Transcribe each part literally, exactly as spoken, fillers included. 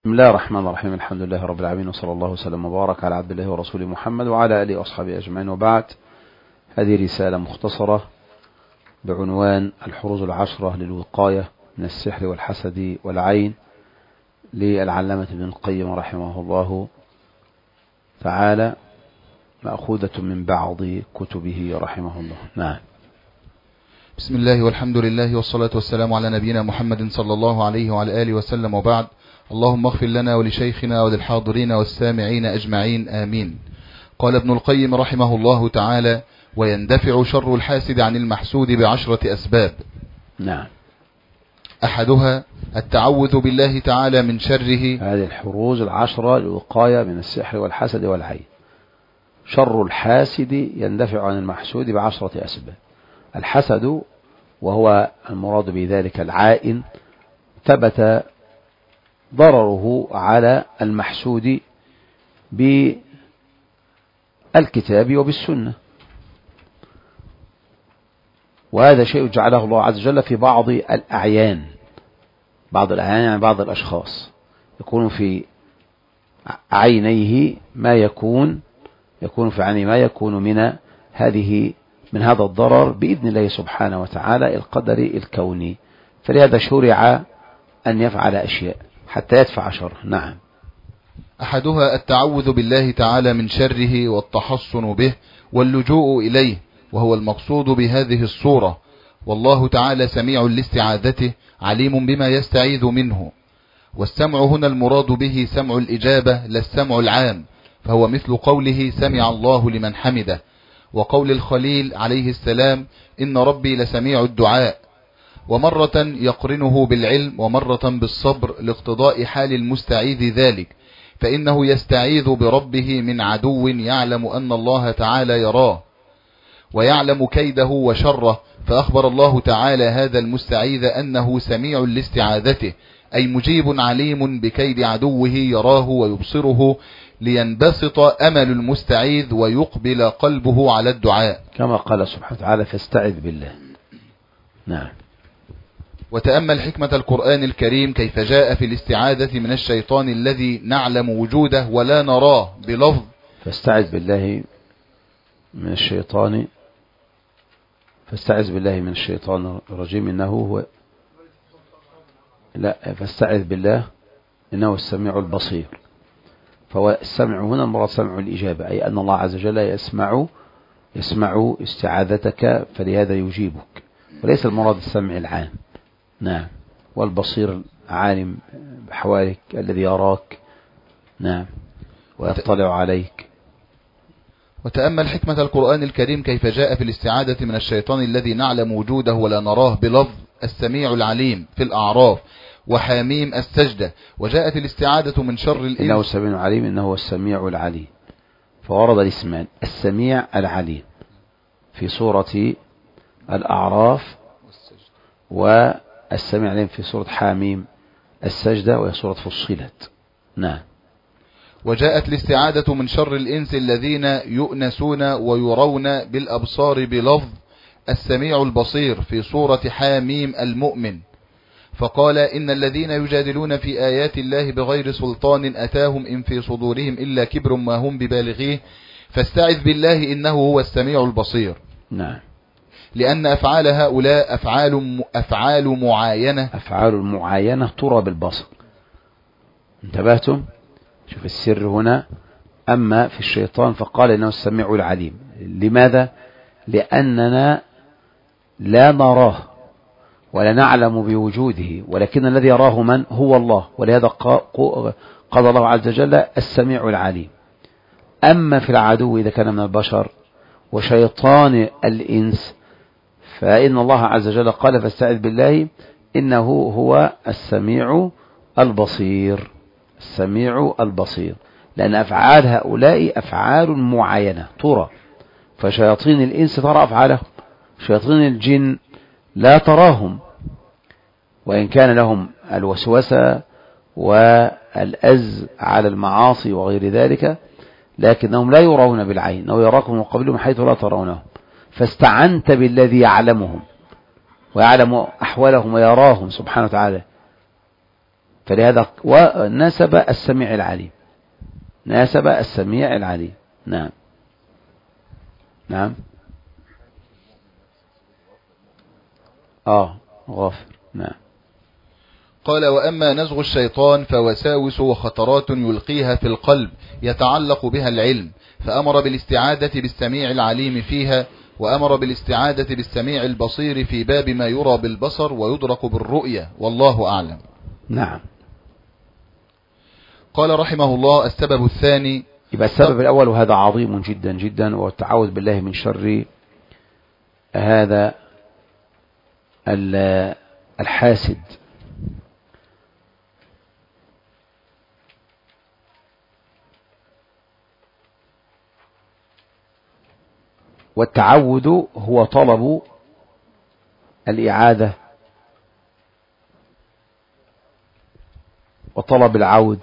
بسم الله الرحمن الرحيم. الحمد لله رب العالمين، وصلى الله وسلم وبارك على عبد الله ورسوله محمد وعلى آله وأصحابه أجمعين، وبعد. هذه رسالة مختصرة بعنوان الحروز العشرة للوقاية من السحر والحسد والعين للعلامة ابن القيم رحمه الله تعالى، مأخوذة من بعض كتبه رحمه الله. نعم. بسم الله والحمد لله والصلاة والسلام على نبينا محمد صلى الله عليه وعلى آله وسلم، وبعد. اللهم اغفر لنا ولشيخنا وللحاضرين والسامعين أجمعين، آمين. قال ابن القيم رحمه الله تعالى: ويندفع شر الحاسد عن المحسود بعشرة أسباب. نعم. أحدها التعوذ بالله تعالى من شره. هذه الحروز العشرة للوقاية من السحر والحسد والعين. شر الحاسد يندفع عن المحسود بعشرة أسباب. الحسد وهو المراد بذلك العائن، ثبت ضرره على المحسود بالكتاب وبالسنة، وهذا شيء جعله الله عز وجل في بعض الأعيان. بعض الأعيان يعني بعض الأشخاص يكون في عينيه ما يكون يكون في عينيه ما يكون من هذه من هذا الضرر بإذن الله سبحانه وتعالى القدر الكوني، فلهذا شرع أن يفعل أشياء حتى يدفع شره. نعم. أحدها التعوذ بالله تعالى من شره والتحصن به واللجوء إليه، وهو المقصود بهذه الصورة. والله تعالى سميع لاستعاذته عليم بما يستعيذ منه. والسمع هنا المراد به سمع الإجابة لا السمع العام، فهو مثل قوله سمع الله لمن حمده، وقول الخليل عليه السلام إن ربي لسميع الدعاء. ومرة يقرنه بالعلم ومرة بالصبر لاقتضاء حال المستعيذ ذلك، فإنه يستعيذ بربه من عدو يعلم أن الله تعالى يراه ويعلم كيده وشره، فأخبر الله تعالى هذا المستعيذ أنه سميع لاستعاذته، أي مجيب عليم بكيد عدوه يراه ويبصره، لينبسط أمل المستعيذ ويقبل قلبه على الدعاء، كما قال سبحانه وتعالى فاستعذ بالله. نعم. وتأمل حكمة القرآن الكريم كيف جاء في الاستعاذة من الشيطان الذي نعلم وجوده ولا نراه بلفظ فاستعذ بالله من الشيطان فاستعذ بالله من الشيطان الرجيم إنه هو لا فاستعذ بالله إنه السميع البصير. فهو السمع هنا مراد سمع الإجابة، أي أن الله عز وجل يسمع يسمع استعاذتك فلهذا يجيبك، وليس المراد السمع العام. نعم. والبصير عالم بحوالك الذي يراك. نعم. ويطلع عليك. وتأمل حكمة القرآن الكريم كيف جاء في الاستعاذة من الشيطان الذي نعلم وجوده ولا نراه بلفظ السميع العليم في الأعراف وحاميم السجدة، وجاءت الاستعاذة من شر الإنس إنه السميع العليم إنه السميع العليم، فورد الاسمان السميع العليم في سورة الأعراف والسميع العليم في سورة حاميم السجدة وهي سورة فصلت. نعم. وجاءت الاستعاذة من شر الإنس الذين يؤنسون ويرون بالأبصار بلفظ السميع البصير في سورة حاميم المؤمن، فقال إن الذين يجادلون في آيات الله بغير سلطان أتاهم إن في صدورهم إلا كبر ما هم ببالغيه فاستعذ بالله إنه هو السميع البصير. نعم. لأن أفعال هؤلاء أفعال أفعال معاينة أفعال المعاينة ترى بالبصر. انتبهتم؟ شوف السر هنا. أما في الشيطان فقال إنه السميع العليم. لماذا؟ لأننا لا نراه ولا نعلم بوجوده، ولكن الذي يراه من هو الله، ولهذا قال الله عز وجل السميع العليم. أما في العدو إذا كان من البشر وشيطان الإنس فإن الله عز وجل قال فاستعذ بالله إنه هو السميع البصير. السميع البصير، لأن أفعال هؤلاء أفعال معينة ترى، فشياطين الإنس ترى أفعالهم، شياطين الجن لا تراهم، وإن كان لهم الوسوسة والأز على المعاصي وغير ذلك، لكنهم لا يرون بالعين، أنه يراكم من قبلهم حيث لا ترونهم. فاستعنت بالذي يعلمهم ويعلم أحوالهم ويراهم سبحانه وتعالى، فلهذا وناسب السميع العليم، ناسب السميع العليم. نعم نعم آه غافر. نعم. قال: وأما نزغ الشيطان فوساوس وخطرات يلقيها في القلب يتعلق بها العلم، فأمر بالاستعادة بالسميع العليم فيها، وأمر بالاستعادة بالسميع البصير في باب ما يرى بالبصر ويدرك بالرؤية، والله أعلم. نعم. قال رحمه الله: السبب الثاني. يبقى السبب الأول، وهذا عظيم جدا جدا، والتعوذ بالله من شر هذا الحاسد. والتعوذ هو طلب الإعادة وطلب العود،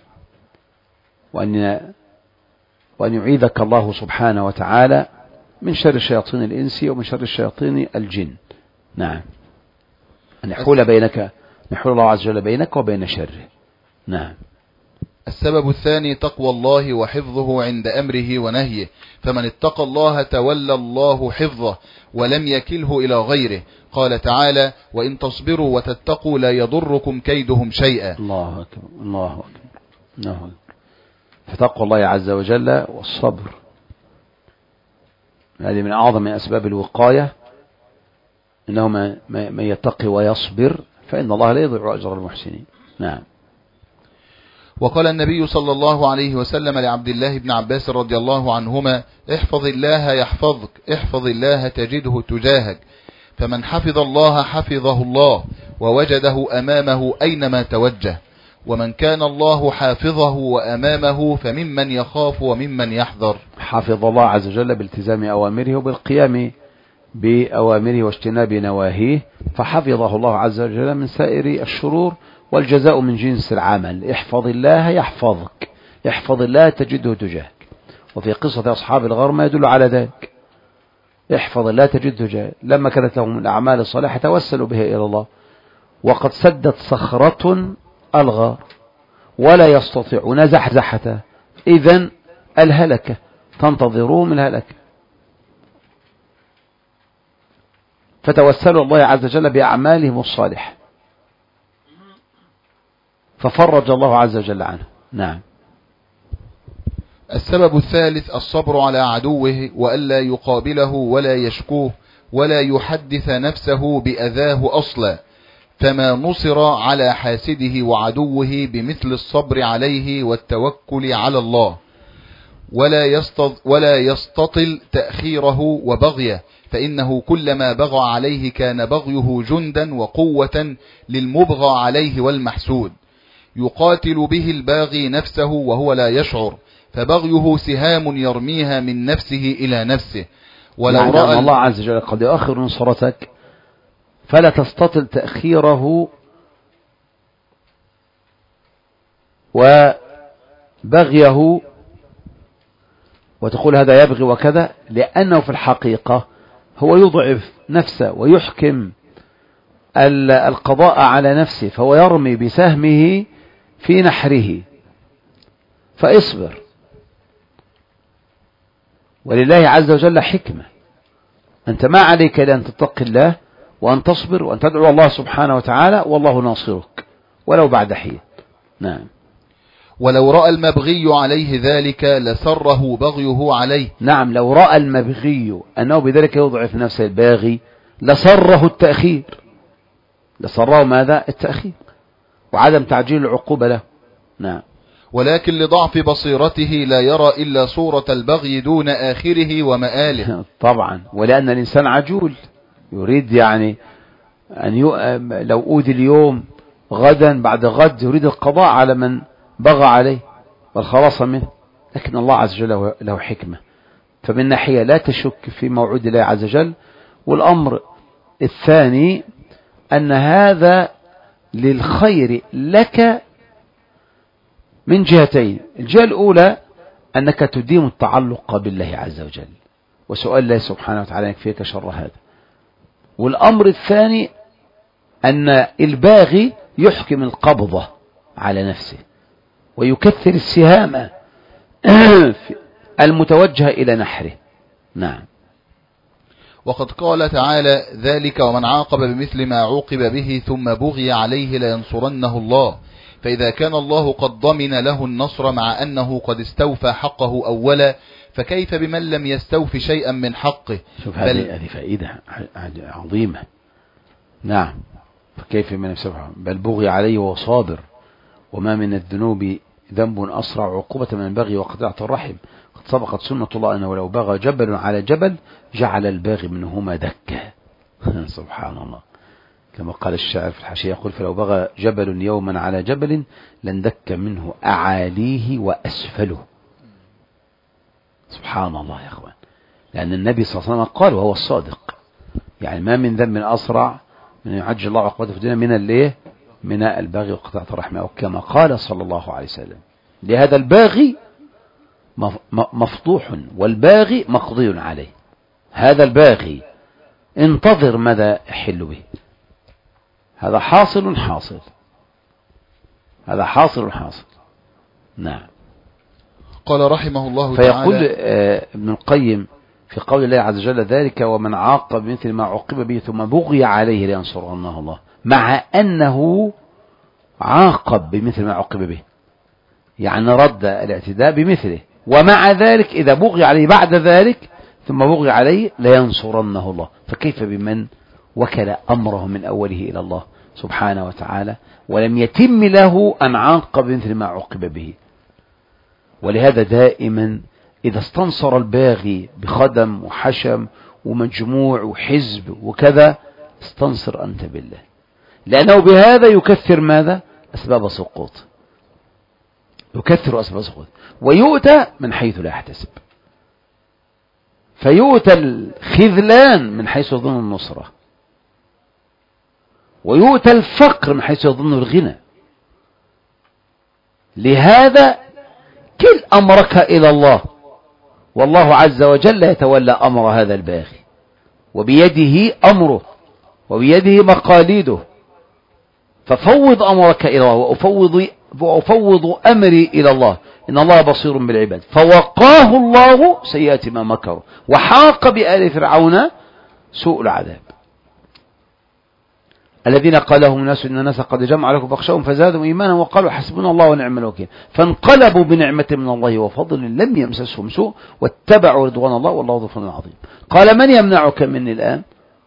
وأن وأن يعيذك الله سبحانه وتعالى من شر الشياطين الإنس ومن شر الشياطين الجن. نعم. أن يحول بينك يحول الله عز وجل بينك وبين شره. نعم. السبب الثاني تقوى الله وحفظه عند أمره ونهيه، فمن اتقى الله تولى الله حفظه ولم يكله إلى غيره. قال تعالى: وإن تصبروا وتتقوا لا يضركم كيدهم شيئا. الله أكبر الله أكبر الله أكبر. فتقوى الله عز وجل والصبر هذه من أعظم أسباب الوقاية، إنه من يتقي ويصبر فإن الله لا يضيع أجر المحسنين. نعم. وقال النبي صلى الله عليه وسلم لعبد الله بن عباس رضي الله عنهما: احفظ الله يحفظك، احفظ الله تجده تجاهك، فمن حفظ الله حفظه الله ووجده أمامه أينما توجه، ومن كان الله حافظه وأمامه فممن يخاف وممن يحذر. حفظ الله عز وجل بالتزام أوامره وبالقيام بأوامره واجتناب نواهيه، فحفظه الله عز وجل من سائر الشرور، والجزاء من جنس العمل. احفظ الله يحفظك، احفظ الله تجده تجاهك. وفي قصة أصحاب الغار ما يدل على ذلك. احفظ الله تجده تجاهك، لما كانت لهم الأعمال الصالحة توسلوا بها إلى الله، وقد سدت صخرة الغار ولا يستطيعون زحزحته، إذن الهلكة تنتظرهم الهلكة، فتوسلوا الله عز وجل بأعمالهم الصالحة ففرج الله عز وجل عنه. نعم. السبب الثالث الصبر على عدوه، وألا يقابله ولا يشكوه ولا يحدث نفسه بأذاه أصلا، فما نصر على حاسده وعدوه بمثل الصبر عليه والتوكل على الله، ولا ولا يستطل تأخيره وبغيه، فإنه كلما بغى عليه كان بغيه جندا وقوة للمبغى عليه والمحسود، يقاتل به الباغي نفسه وهو لا يشعر، فبغيه سهام يرميها من نفسه إلى نفسه. ولو يعني رأى الله عز وجل قد يؤخر نصرتك فلا تستطل تأخيره وبغيه وتقول هذا يبغي وكذا، لأنه في الحقيقة هو يضعف نفسه ويحكم القضاء على نفسه، فهو يرمي بسهمه في نحره، فاصبر، ولله عز وجل حكمة. أنت ما عليك إلا أن تتقي الله وأن تصبر وأن تدعو الله سبحانه وتعالى، والله ناصرك ولو بعد حين. نعم. ولو رأى المبغي عليه ذلك لسره بغيه عليه. نعم، لو رأى المبغي أنه بذلك يضعف نفسه الباغي لسره التأخير، لسره ماذا؟ التأخير وعدم تعجيل العقوبة له. نعم. ولكن لضعف بصيرته لا يرى إلا صورة البغي دون آخره ومآله. طبعا، ولأن الإنسان عجول يريد يعني أن يو... لو أودي اليوم غدا بعد غد يريد القضاء على من بغى عليه والخلاص منه، لكن الله عز وجل له حكمة، فمن ناحية لا تشك في موعود الله عز وجل. والأمر الثاني أن هذا للخير لك من جهتين. الجهة الأولى أنك تديم التعلق بالله عز وجل وسؤال الله سبحانه وتعالى يكفيك شر هذا. والأمر الثاني أن الباغي يحكم القبضة على نفسه ويكثر السهام المتوجهة إلى نحره. نعم. وقد قال تعالى: ذلك ومن عاقب بمثل ما عوقب به ثم بغي عليه لينصرنه الله. فإذا كان الله قد ضمن له النصر مع أنه قد استوفى حقه أولا، فكيف بمن لم يستوفي شيئا من حقه؟ شوف هذه فائدة عظيمة. نعم. فكيف بمن لم يستوفي حقه بل بغي عليه وهو صابر، وما من الذنوب ذنب أسرع عقوبة من البغي وقطيعة الرحم. قد سبقت سنة الله أنه لو بغى جبل على جبل جعل الباغي منهما دكة. سبحان الله، كما قال الشاعر في الحاشية يقول: فلو بغى جبل يوما على جبل لاندك منه أعاليه وأسفله. سبحان الله يا أخوان، لأن النبي صلى الله عليه وسلم قال وهو الصادق، يعني ما من ذنب أسرع من يعجل الله عقوبته في الدنيا من الايه من الباغي وقطيعة الرحم، أو كما قال صلى الله عليه وسلم. لهذا الباغي مفضوح والباغي مقضي عليه. هذا الباغي انتظر ماذا يحل به، هذا حاصل حاصل، هذا حاصل حاصل. نعم. قال رحمه الله تعالى، فيقول ابن القيم في قول الله عز وجل: ذلك ومن عاقب بمثل ما عوقب به ثم بغي عليه لينصرنه الله، مع أنه عاقب بمثل ما عوقب به، يعني رد الاعتداء بمثله، ومع ذلك إذا بغي عليه بعد ذلك ثم بغي عليه لينصرنه الله. فكيف بمن وكل أمره من أوله إلى الله سبحانه وتعالى ولم يتم له أن عاقب بمثل ما عوقب به. ولهذا دائما إذا استنصر الباغي بخدم وحشم ومجموع وحزب وكذا، استنصر أنت بالله، لأنه بهذا يكثر ماذا؟ أسباب سقوط، يكثر أسباب سقوط، ويؤتى من حيث لا يحتسب، فيؤتى الخذلان من حيث يظن النصرة، ويؤتى الفقر من حيث يظن الغنى. لهذا كل أمرك إلى الله، والله عز وجل يتولى أمر هذا الباغي، وبيده أمره وبيده مقاليده. ففوض أمرك إلى الله، وأفوض, وأفوض أمري إلى الله، إن الله بصير بالعباد. فوقاه الله سيئات ما مكروا، وحاق بآل فرعون سوء العذاب. الذين قال لهم الناس إن الناس قد جمعوا لكم فاخشوهم فزادهم إيمانا وقالوا حسبنا الله ونعم الوكيل، فانقلبوا بنعمة من الله وفضل لم يمسسهم سوء واتبعوا رضوان الله والله ذو فضل عظيم. قال: من يمنعك مني الآن؟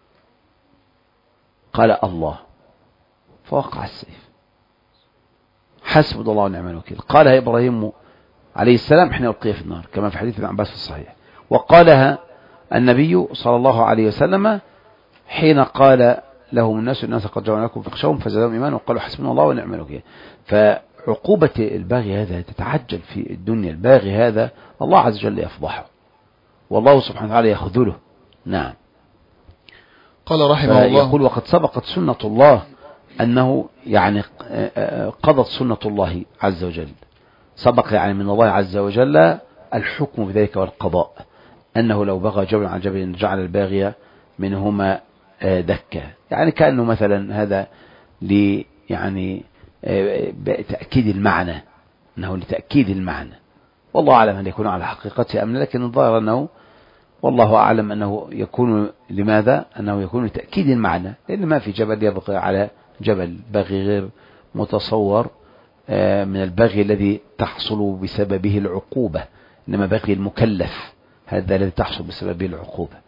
قال: الله. فوقع السيف، حسبنا الله ونعم الوكيل. قالها إبراهيم عليه السلام حين ألقي في النار، كما في حديث ابن عباس في الصحيح، وقالها النبي صلى الله عليه وسلم حين قال لهم الناس الناس قد جمعوا لكم فاخشوهم فزادهم إيمانا وقالوا حسبنا الله ونعم الوكيل. فعقوبة الباغي هذا تتعجل في الدنيا، الباغي هذا الله عز وجل يفضحه، والله سبحانه وتعالى يخذله. نعم. قال رحمه الله، يقول: وقد سبقت سنة الله أنه يعني قضت سنة الله عز وجل، سبق يعني من الله عز وجل الحكم بذلك والقضاء، أنه لو بغى جبل عن جبل جعل الباغي منهما دكة، يعني كأنه مثلا هذا لي يعني تأكيد المعنى، أنه لتأكيد المعنى، والله أعلم أن يكون على حقيقته أم لا، لكن الظاهر أنه والله أعلم أنه يكون لماذا؟ أنه يكون لتأكيد المعنى، لأن ما في جبل يبغي على جبل، بغي غير متصور من البغي الذي تحصل بسببه العقوبة، إنما بغي المكلف هذا الذي تحصل بسببه العقوبة.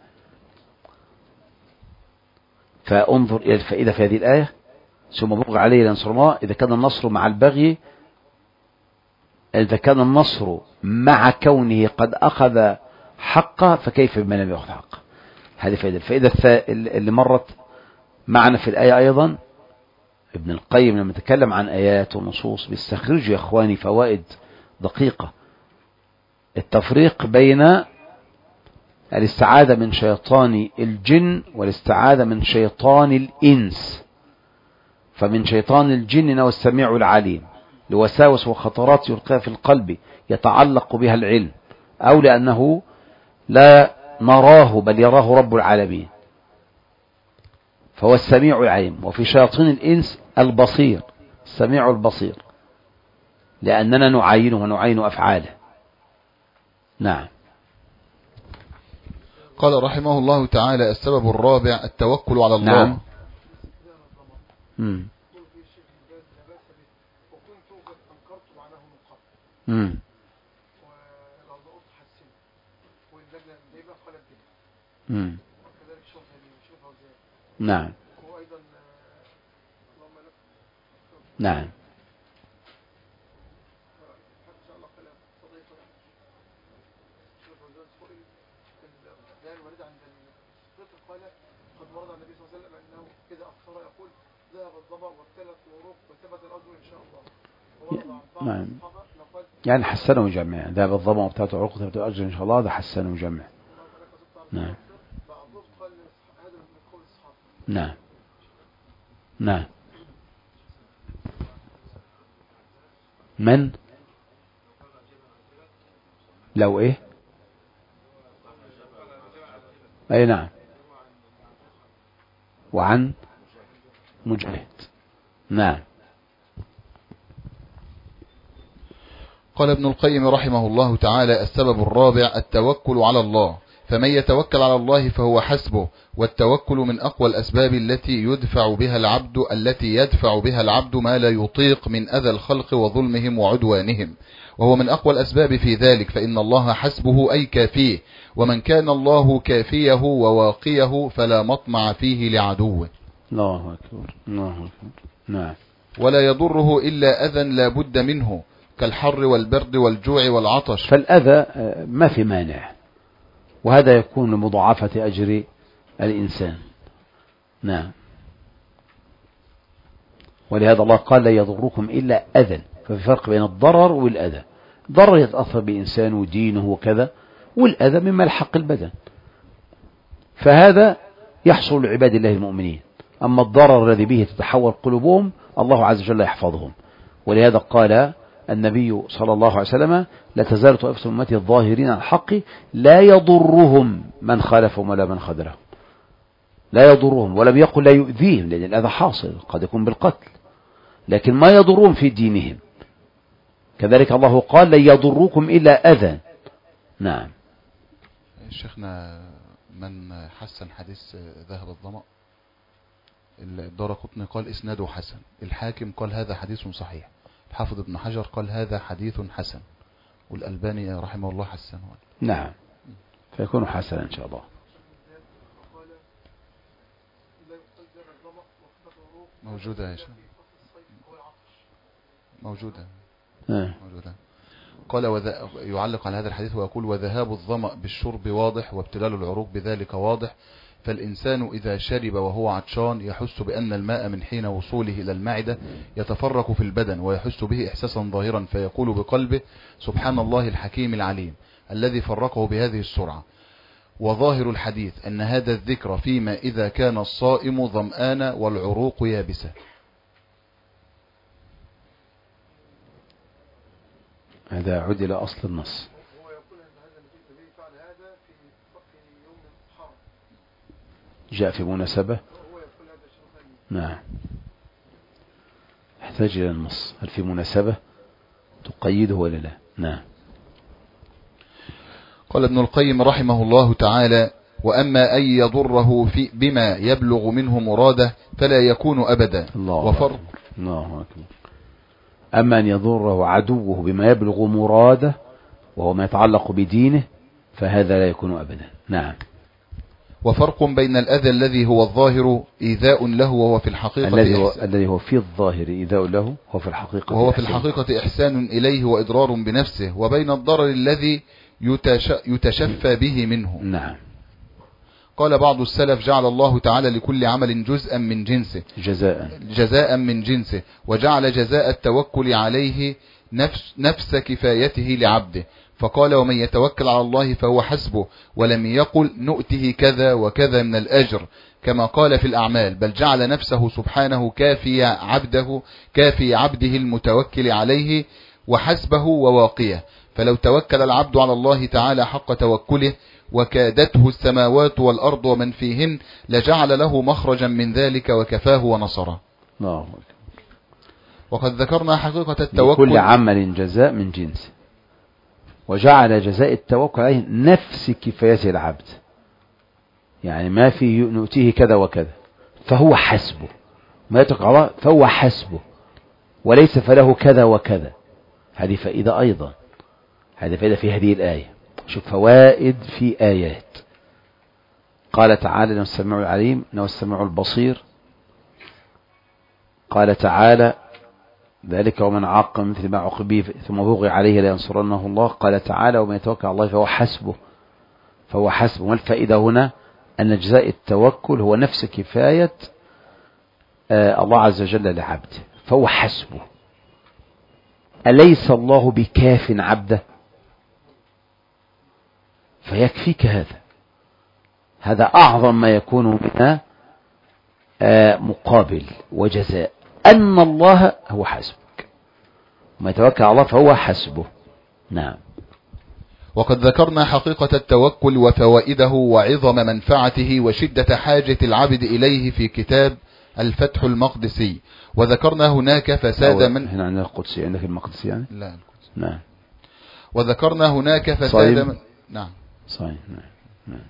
فانظر إلى الفائدة في هذه الآية: ثم بغي عليه لينصر الله. إذا كان النصر مع البغي، إذا كان النصر مع كونه قد أخذ حقه، فكيف بمن لم يأخذ حقه؟ هذه فائدة. الفائدة اللي مرت معنا في الآية أيضا، ابن القيم لما يتكلم عن آيات ونصوص بيستخرج يا إخواني فوائد دقيقة. التفريق بين الاستعاذة من شيطان الجن والاستعاذة من شيطان الإنس. فمن شيطان الجن إنه السميع العليم لوساوس وخطرات يلقيها في القلب يتعلق بها العلم، أو لأنه لا نراه بل يراه رب العالمين، فهو السميع العليم. وفي شياطين الإنس البصير، السميع البصير، لأننا نعاينه ونعاين أفعاله. نعم. قال رحمه الله تعالى: السبب الرابع التوكل على الله. نعم. مم. مم. مم. نعم. نعم. نعم. يعني حسنه وجمع، ذهب الظما وابتلت العروق وثبت الأجر إن شاء الله، هذا حسنه وجمع. نعم. نعم. نعم. من لو ايه اي نعم، وعن مجاهد. نعم. قال ابن القيم رحمه الله تعالى: السبب الرابع التوكل على الله، فمن يتوكل على الله فهو حسبه، والتوكل من أقوى الأسباب التي يدفع بها العبد التي يدفع بها العبد ما لا يطيق من أذى الخلق وظلمهم وعدوانهم، وهو من أقوى الأسباب في ذلك، فإن الله حسبه أي كافيه، ومن كان الله كافيه وواقيه فلا مطمع فيه لعدوه. الله أكبر. الله أكبر. نعم. ولا يضره إلا أذى لا بد منه كالحر والبرد والجوع والعطش. فالأذى ما في مانع، وهذا يكون لمضاعفة أجر الإنسان. نعم. ولهذا الله قال: لا يضركم إلا أذى، ففي فرق بين الضرر والأذى. ضرر يتأثر بإنسان ودينه وكذا، والأذى مما يلحق البدن، فهذا يحصل لعباد الله المؤمنين. أما الضرر الذي به تتحول قلوبهم الله عز وجل يحفظهم. ولهذا قال النبي صلى الله عليه وسلم: لا تزال طائفة أمتي الظاهرين على الحق لا يضرهم من خالفهم ولا من خذلهم. لا يضرهم، ولم يقل لا يؤذيهم، لأن الأذى حاصل قد يكون بالقتل، لكن ما يضرهم في دينهم. كذلك الله قال: لن يضركم إلا أذى. نعم. شيخنا، من حسن حديث ذهب الظمأ؟ الدارقطني قال إسناده حسن، الحاكم قال هذا حديث صحيح، الحافظ ابن حجر قال هذا حديث حسن، والألباني رحمه الله حسنه. نعم، فيكون حسنا إن شاء الله. موجودة يا شيخ، موجودة آه. موجودة. قال وذ... يعلق على هذا الحديث ويقول: وذهاب الظمأ بالشرب واضح، وابتلال العروق بذلك واضح، فالإنسان إذا شرب وهو عطشان يحس بأن الماء من حين وصوله إلى المعدة يتفرق في البدن، ويحس به إحساسا ظاهرا، فيقول بقلبه: سبحان الله الحكيم العليم الذي فرقه بهذه السرعة. وظاهر الحديث أن هذا الذكر فيما إذا كان الصائم ظمآن والعروق يابسة. هذا عد إلى أصل النص. جاء في مناسبة. نعم، يحتاج إلى النص، هل في مناسبة تقيده ولا لا؟ نعم. قال ابن القيم رحمه الله تعالى: وأما أن يضره في بما يبلغ منه مراده فلا يكون أبدا. الله وفرق أكبر. الله أكبر. أما أن يضره عدوه بما يبلغ مراده وهو ما يتعلق بدينه فهذا لا يكون أبدا. نعم. وفرق بين الأذى الذي هو الظاهر إيذاء له وهو في الحقيقة الذي هو, الذي هو في الظاهر إيذاء له هو في الحقيقة وهو في الحقيقة إحسان إليه وإضرار بنفسه، وبين الضرر الذي يتش... يتشفى به منه. نعم. قال بعض السلف: جعل الله تعالى لكل عمل جزءا من جنسه جزاء جزاء من جنسه، وجعل جزاء التوكل عليه نفس, نفس كفايته لعبده، فقال: ومن يتوكل على الله فهو حسبه، ولم يقل نؤته كذا وكذا من الأجر كما قال في الأعمال، بل جعل نفسه سبحانه كافي عبده كافي عبده المتوكل عليه وحسبه وواقيه. فلو توكل العبد على الله تعالى حق توكله وكادته السماوات والأرض ومن فيهن لجعل له مخرجا من ذلك وكفاه ونصره. الله. وقد ذكرنا حقيقة التوكل. لكل عمل جزاء من جنسه، وجعل جزاء التوكل عليه نفس كفاية العبد، يعني ما في نؤتيه كذا وكذا فهو حسبه، ما يتوكل على الله فهو حسبه، وليس فله كذا وكذا. هذه فائدة أيضا، هذه فائدة في هذه الآية. شوف فوائد في آيات. قال تعالى إنه السميع العليم، إنه السميع البصير. قال تعالى ذلك ومن عاقب مثل ما عوقب به ثم بغي عليه لينصرنه الله. قال تعالى ومن يتوكل على الله فهو حسبه، فهو حسبه. والفائدة هنا أن جزاء التوكل هو نفس كفاية آه الله عز وجل لعبده، فهو حسبه. أليس الله بكاف عبده؟ فيكفيك هذا، هذا أعظم ما يكون من آه مقابل وجزاء، أن الله هو حسبك، وما يتوكل على الله فهو حسبه. نعم. وقد ذكرنا حقيقة التوكل وفوائده وعظم منفعته وشدة حاجة العبد إليه في كتاب الفتح المقدسي. وذكرنا هناك فساد من هنا عندنا القدسي، عندك المقدسي يعني؟ لا القدسي. نعم. وذكرنا هناك فساد من نعم صحيح. نعم. نعم.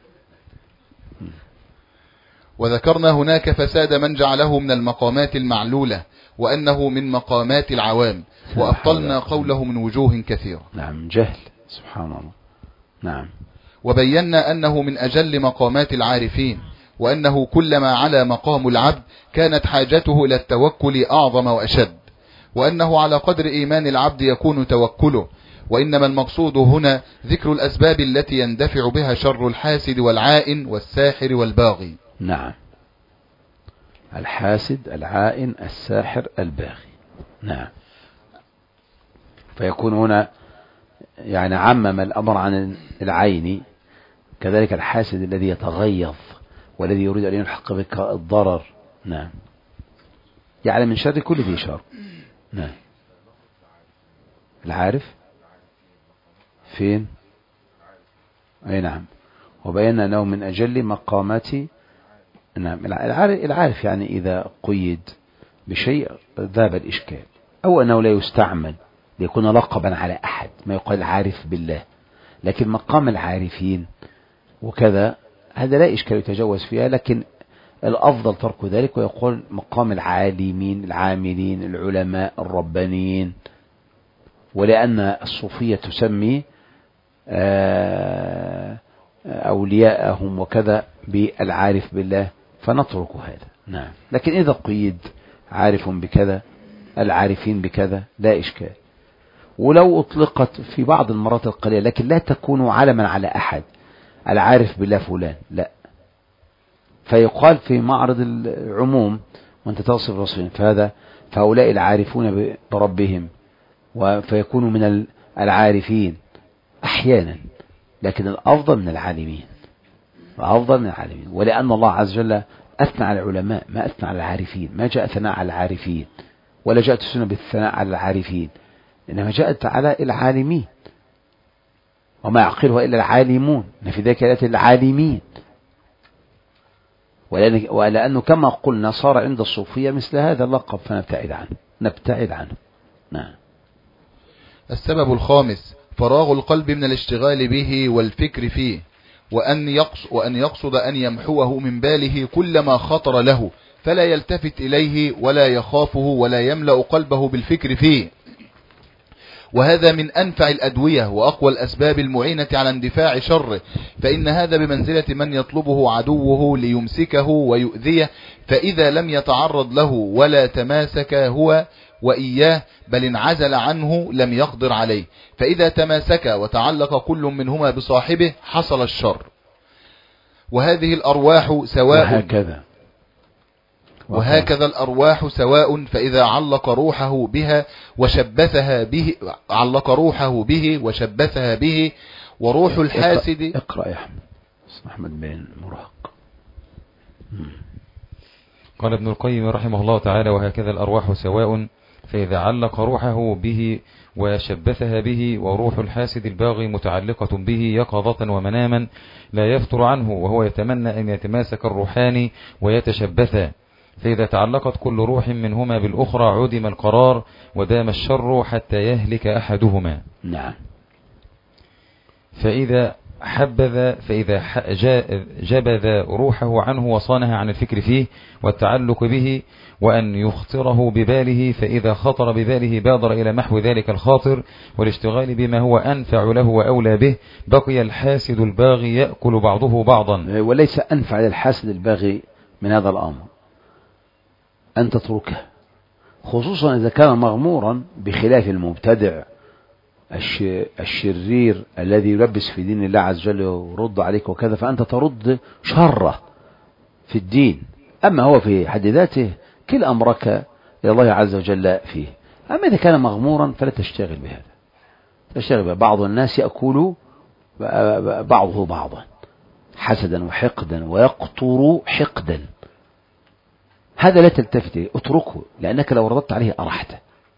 وذكرنا هناك فساد من جعله من المقامات المعلولة وأنه من مقامات العوام، وأبطلنا قوله من وجوه كثيرة. نعم. جهل، سبحان الله. نعم. وبينا أنه من أجل مقامات العارفين، وأنه كلما على مقام العبد كانت حاجته إلى التوكل أعظم وأشد، وأنه على قدر إيمان العبد يكون توكله. وإنما المقصود هنا ذكر الأسباب التي يندفع بها شر الحاسد والعائن والساحر والباغي. نعم. الحاسد، العائن، الساحر، الباغي. نعم. فيكون هنا يعني عمم الأمر عن العين، كذلك الحاسد الذي يتغيظ والذي يريد أن يلحق بك الضرر. نعم. يعني من شر كل ذي شر. نعم. العارف فين؟ أي نعم. وبينا أنه من أجل مقامات. نعم. العارف يعني إذا قيد بشيء ذاب الإشكال، أو أنه لا يستعمل ليكون لقبا على أحد، ما يقال العارف بالله. لكن مقام العارفين وكذا هذا لا إشكال يتجوز فيها، لكن الأفضل ترك ذلك ويقول مقام العالمين العاملين العلماء الربانيين. ولأن الصوفية تسمي أولياءهم وكذا بالعارف بالله، فنترك هذا. نعم. لكن إذا قيد عارف بكذا العارفين بكذا لا إشكال. ولو أطلقت في بعض المرات القليلة، لكن لا تكون علما على أحد، العارف بالله فلان، لا. فيقال في معرض العموم وأنت تصف الوصفين، فهذا فهؤلاء العارفون بربهم، فيكونوا من العارفين أحيانا، لكن الأفضل من العالمين، الأفضل من العالمين. ولأن الله عز وجل أثنى على العلماء ما أثنى على العارفين، ما جاء ثناء على العارفين، ولا جاءت السنة بالثناء على العارفين، إنما جاءت على العالمين، وما يعقلها إلا العالمون، إن في ذلك آيات العالمين. ولأنه كما قلنا صار عند الصوفية مثل هذا اللقب، فنبتعد عنه نبتعد عنه. نعم. السبب الخامس فراغ القلب من الاشتغال به والفكر فيه، وأن يقصد, وأن يقصد أن يمحوه من باله كل ما خطر له، فلا يلتفت إليه ولا يخافه ولا يملأ قلبه بالفكر فيه. وهذا من أنفع الأدوية وأقوى الأسباب المعينة على اندفاع شره، فإن هذا بمنزلة من يطلبه عدوه ليمسكه ويؤذيه، فإذا لم يتعرض له ولا تماسك هو وإياه بل انعزل عنه لم يقدر عليه، فإذا تماسك وتعلق كل منهما بصاحبه حصل الشر. وهذه الأرواح سواء وهكذا وهكذا الأرواح سواء، فإذا علق روحه بها وشبثها به علق روحه به وشبثها به وروح الحاسد. اقرأ يا أحمد. أحمد بن مراهق. قال ابن القيم رحمه الله تعالى: وهكذا الأرواح سواء، فإذا علق روحه به وشبثها به وروح الحاسد الباغي متعلقة به يقظة ومناما لا يفتر عنه، وهو يتمنى أن يتماسك الروحان ويتشبثا، فإذا تعلقت كل روح منهما بالأخرى عدم القرار ودام الشر حتى يهلك أحدهما. نعم. فإذا حبذ فإذا جبذ روحه عنه وصانها عن الفكر فيه والتعلق به وأن يخطره بباله، فإذا خطر بباله بادر إلى محو ذلك الخاطر والاشتغال بما هو أنفع له وأولى به، بقي الحاسد الباغي يأكل بعضه بعضا. وليس أنفع للحاسد الباغي من هذا الأمر أن تتركه، خصوصا إذا كان مغمورا بخلاف المبتدع الشرير الذي يلبس في دين الله عز وجل ويرد عليك وكذا، فأنت ترد شره في الدين. أما هو في حد ذاته كل أمرك إلى الله عز وجل فيه. أما إذا كان مغمورا فلا تشتغل بهذا، تشتغل بهذا. بعض الناس يأكل بعضه بعضا حسدا وحقدا ويقطر حقدا، هذا لا تلتفت إليه، اتركه، لأنك لو رددت عليه أرحته.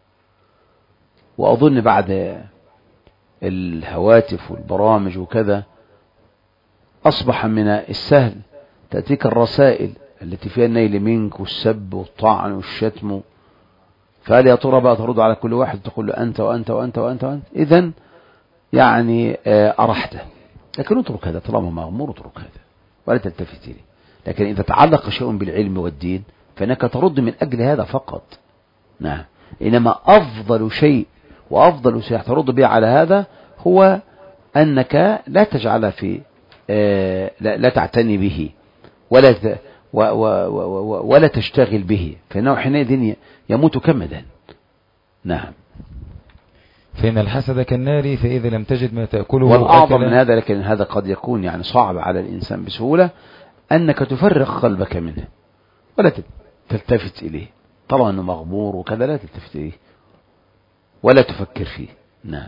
وأظن بعد الهواتف والبرامج وكذا أصبح من السهل تأتيك الرسائل التي فيها النيل منك والسب والطعن والشتم، فهل يا ترى بقى ترد على كل واحد تقول له أنت وأنت وأنت وأنت وأنت؟ إذن يعني أرحته. لكن اترك هذا طالما مغمور، اترك هذا ولا تلتفت إليه. لكن إذا تعلق شيء بالعلم والدين فإنك ترد من أجل هذا فقط. نعم. إنما أفضل شيء وأفضل شيء ترد به على هذا هو أنك لا تجعل في آه لا, لا تعتني به ولا ت و و و ولا تشتغل به، فإنه حينئذ يموت كمدا. نعم. فإن الحسد كالنار فإذا لم تجد ما تأكله والأعظم من هذا، لكن هذا قد يكون يعني صعب على الإنسان بسهولة، أنك تفرغ قلبك منه ولا تلتفت إليه. طبعا أنه مغمور وكذا لا تلتفت إليه ولا تفكر فيه. نعم.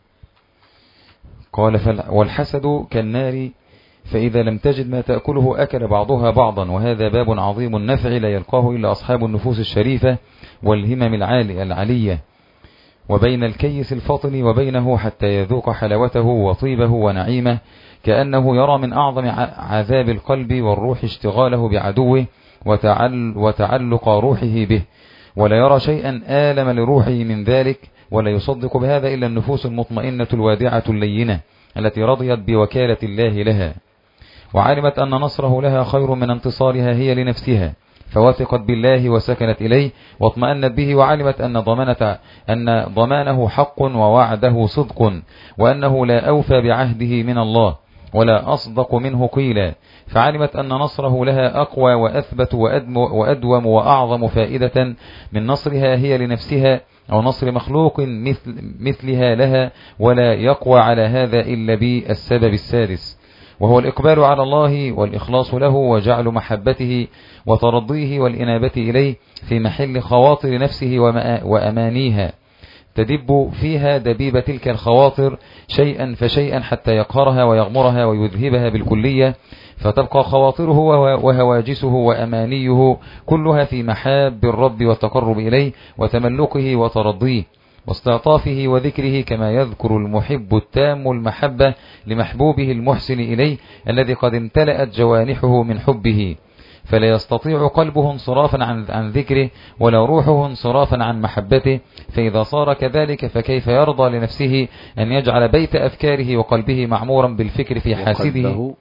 قال فال... والحسد كالنار فإذا لم تجد ما تأكله أكل بعضها بعضا، وهذا باب عظيم النفع لا يلقاه إلا أصحاب النفوس الشريفة والهمم العالية العلية، وبين الكيس الفطن وبينه حتى يذوق حلاوته وطيبه ونعيمه، كأنه يرى من أعظم عذاب القلب والروح اشتغاله بعدوه وتعل... وتعلق روحه به، ولا يرى شيئا آلم لروحه من ذلك، ولا يصدق بهذا إلا النفوس المطمئنة الوادعة اللينة التي رضيت بوكالة الله لها، وعلمت أن نصره لها خير من انتصارها هي لنفسها، فوثقت بالله وسكنت إليه واطمأنت به، وعلمت أن ضمانة أن ضمانه حق ووعده صدق، وأنه لا أوفى بعهده من الله ولا أصدق منه قيلا، فعلمت أن نصره لها أقوى وأثبت وأدوم وأعظم فائدة من نصرها هي لنفسها أو نصر مخلوق مثل مثلها لها، ولا يقوى على هذا إلا بالسبب السادس، وهو الإقبال على الله والإخلاص له وجعل محبته وترضيه والإنابة إليه في محل خواطر نفسه وأمانيها، تدب فيها دبيب تلك الخواطر شيئا فشيئا حتى يقهرها ويغمرها ويذهبها بالكلية، فتبقى خواطره وهواجسه وأمانيه كلها في محاب الرب والتقرب إليه وتملقه وترضيه واستعطافه وذكره، كما يذكر المحب التام المحبة لمحبوبه المحسن إليه الذي قد امتلأت جوانحه من حبه، فلا يستطيع قلبه انصرافا عن, عن ذكره ولا روحه انصرافا عن محبته، فإذا صار كذلك فكيف يرضى لنفسه أن يجعل بيت أفكاره وقلبه معمورا بالفكر في حاسده؟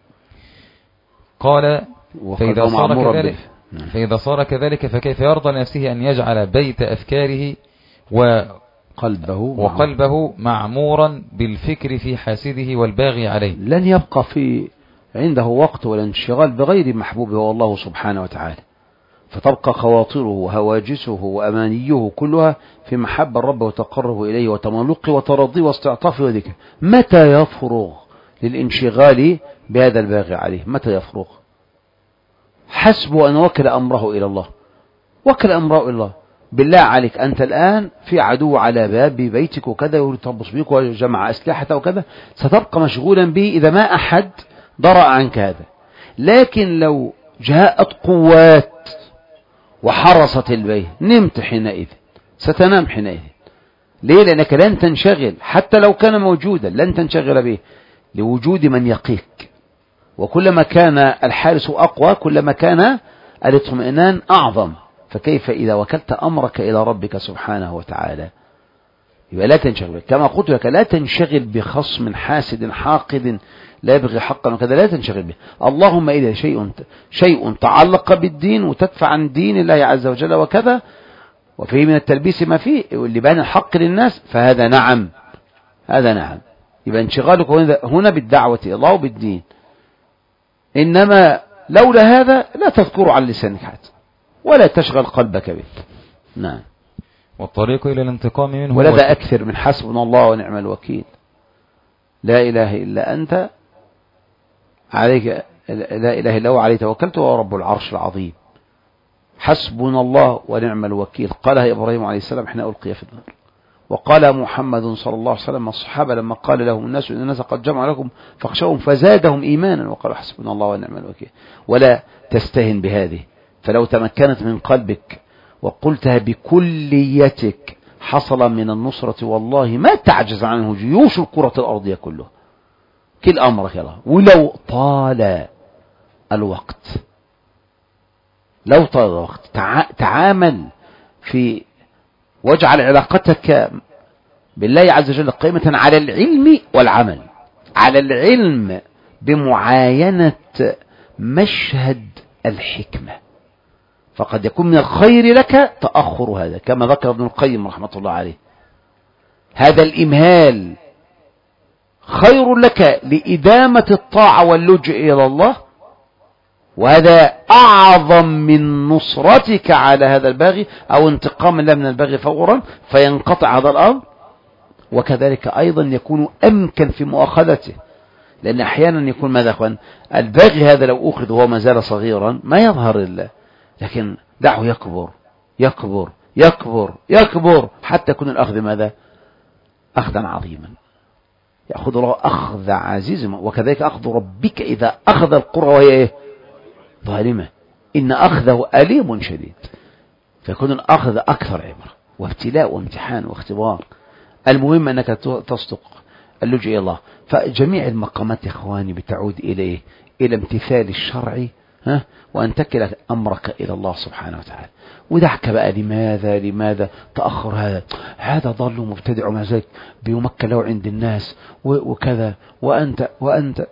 قال فإذا صار كذلك فإذا صار كذلك فكيف يرضى لنفسه أن يجعل بيت أفكاره وقلبه وقلبه معمورا بالفكر في حاسده والباغي عليه؟ لن يبقى في عنده وقت ولا انشغال بغير محبوبه والله سبحانه وتعالى، فتبقى خواطره وهواجسه وأمانيه كلها في محبة الرب وتقربه إليه وتملقه وترضيه واستعطافه وذكره. متى يفرغ للانشغال بهذا الباغي عليه؟ متى يفرغ؟ حسبه أن وكل أمره إلى الله، وكل أمره إلى الله. بالله عليك أنت الآن في عدو على باب بيتك وكذا يرتبص بك وجمع أسلحة وكذا، ستبقى مشغولا به إذا ما أحد ضرأ عنك هذا. لكن لو جاءت قوات وحرست البيت نمت حينئذ، ستنام حينئذ. ليه؟ لأنك لن تنشغل حتى لو كان موجودا، لن تنشغل به لوجود من يقيك، وكلما كان الحارس أقوى كلما كان الاطمئنان أعظم. فكيف إذا وكلت أمرك إلى ربك سبحانه وتعالى؟ يبقى لا تنشغل، كما قلت لك لا تنشغل بخصم حاسد حاقد لا يبغي حقا وكذا، لا تنشغل به. اللهم إذا شيء شيء تعلق بالدين وتدفع عن دين الله عز وجل وكذا، وفيه من التلبيس ما فيه واللي بين الحق للناس، فهذا نعم، هذا نعم. يبقى انشغالك هنا بالدعوة إلى الله وبالدين. إنما لولا هذا لا تذكره على لسانك حتى، ولا تشغل قلبك به. نعم. والطريق إلى الانتقام منه، ولذا أكثر من حسبنا الله ونعم الوكيل، لا إله إلا أنت عليك، لا إله إلا هو عليه توكلت وهو رب العرش العظيم. حسبنا الله ونعم الوكيل قالها إبراهيم عليه السلام حين ألقي في النار، وقال محمد صلى الله عليه وسلم الصحابة لما قال لهم الناس إن الناس قد جمعوا لكم فاخشوهم فزادهم إيمانا وقالوا حسبنا الله ونعم الوكيل. ولا تستهن بهذه، فلو تمكنت من قلبك وقلتها بكليتك حصل من النصرة والله ما تعجز عنه جيوش الكرة الأرضية كلها. كل أمرك الله، ولو طال الوقت، لو طال الوقت تعامل في واجعل علاقتك بالله عز وجل قائمة على العلم والعمل، على العلم بمعاينة مشهد الحكمة، فقد يكون من الخير لك تأخر هذا، كما ذكر ابن القيم رحمة الله عليه. هذا الإمهال خير لك لإدامة الطاعة واللجوء إلى الله، وهذا أعظم من نصرتك على هذا الباغي أو انتقام الله من الباغي فورا فينقطع هذا الأمر. وكذلك أيضا يكون أمكن في مؤاخذته، لأن أحيانا يكون ماذا أخوان الباغي هذا لو أخذ وهو ما زال صغيرا ما يظهر الله، لكن دعه يكبر يكبر يكبر يكبر حتى يكون الأخذ ماذا أخذا عظيما، يأخذ الله أخذ عزيز. وكذلك أخذ ربك إذا أخذ القرى وهي ظالمة إن أخذه أليم شديد، فيكون الأخذ أكثر عبرة وابتلاء وامتحان واختبار. المهم أنك تصدق اللجوء إلى الله. فجميع المقامات يا إخواني بتعود إليه، إلى امتثال الشرع، ها، وأن تكل أمرك إلى الله سبحانه وتعالى. ودعك بقى لماذا لماذا تأخر هذا هذا ضل مبتدع وما ذلك بيمكن له عند الناس وكذا، وأنت وأنت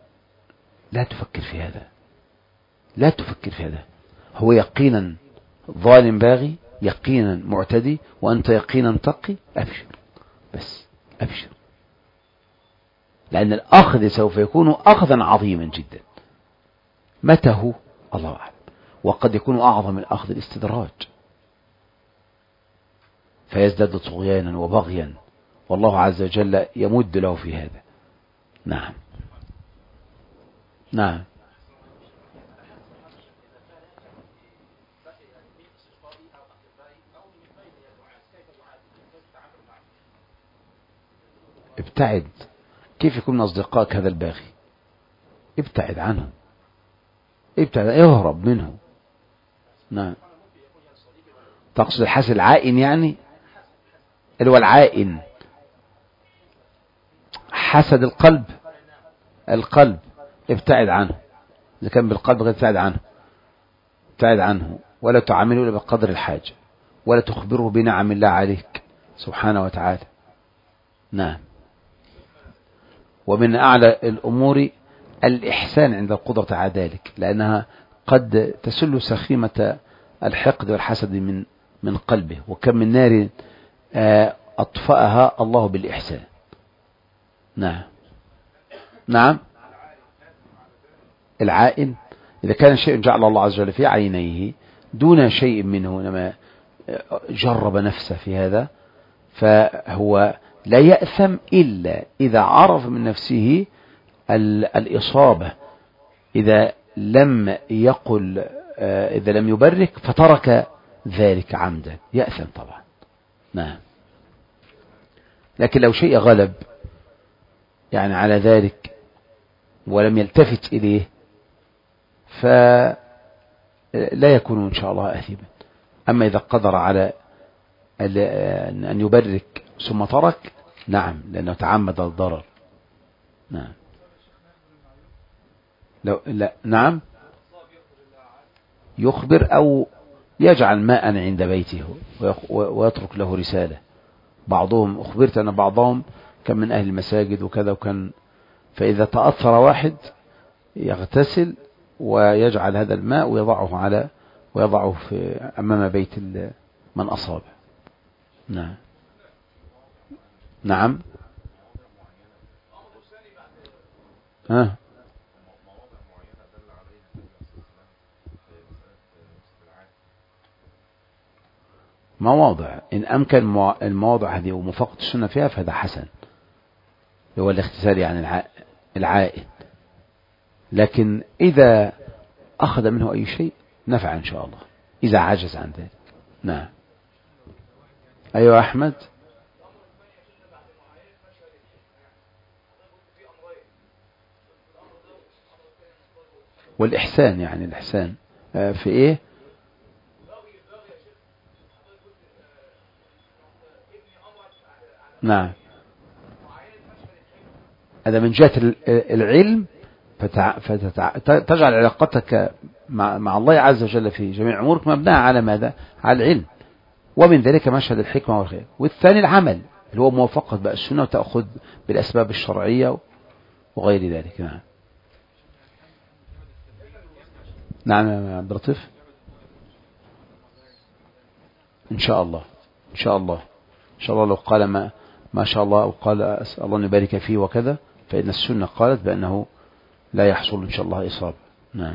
لا تفكر في هذا، لا تفكر في هذا. هو يقينا ظالم باغي، يقينا معتدي، وأنت يقينا تقي، أبشر بس أبشر، لأن الأخذ سوف يكون أخذا عظيما جدا. متى هو الله أعلم، وقد يكون أعظم الأخذ الاستدراج فيزداد طغيانا وبغيا، والله عز وجل يمد له في هذا. نعم نعم. ابتعد. كيف يكون من أصدقائك هذا الباغي؟ ابتعد عنه، ابتعد، اهرب منه. نعم. تقصد الحاسد العائن يعني، اللي هو العائن حسد القلب، القلب ابتعد عنه. إذا كان بالقلب ابتعد عنه، ابتعد عنه، ولا تعامله إلا بقدر الحاجة، ولا تخبره بنعم الله عليك سبحانه وتعالى. نعم. ومن أعلى الأمور الإحسان عند القدرة على ذلك، لأنها قد تسل سخيمة الحقد والحسد من من قلبه، وكم من نار أطفأها الله بالإحسان. نعم نعم. العائن إذا كان شيء جعل الله عز وجل في عينيه دون شيء منه، لما جرب نفسه في هذا، فهو لا يأثم إلا إذا عرف من نفسه الإصابة، إذا لم يقل إذا لم يبرك فترك ذلك عمدا يأثم طبعا. نعم. لكن لو شيء غلب يعني على ذلك ولم يلتفت إليه فلا يكون إن شاء الله آثما. أما إذا قدر على أن يبرك ثم ترك، نعم، لأنه تعمد الضرر. نعم. لو لا نعم يخبر أو يجعل ماء عند بيته ويترك له رسالة. بعضهم أخبرت أن بعضهم كان من أهل المساجد وكذا وكان، فإذا تأثر واحد يغتسل ويجعل هذا الماء ويضعه على ويضعه في أمام بيت من أصابه. نعم نعم ها مواضع إن أمكن المواضع هذه ومفاقة السنة فيها فهذا حسن، هو الاغتسال يعني العائد. لكن إذا أخذ منه أي شيء نفع إن شاء الله إذا عجز عن ذلك. نعم أيوة أحمد. والإحسان يعني الإحسان في إيه؟ نعم هذا من جهة العلم، فتجعل علاقتك مع, مع الله عز وجل في جميع أمورك مبناها على ماذا؟ على العلم، ومن ذلك مشهد الحكمة والخير. والثاني العمل اللي هو موافقة بقى السنة وتأخذ بالأسباب الشرعية وغير ذلك. نعم نعم يا عبد اللطيف إن شاء الله إن شاء الله إن شاء الله لو قال ما ما شاء الله وقال أسأل الله أن يبارك فيه وكذا، فإن السنة قالت بأنه لا يحصل إن شاء الله إصابة. نعم.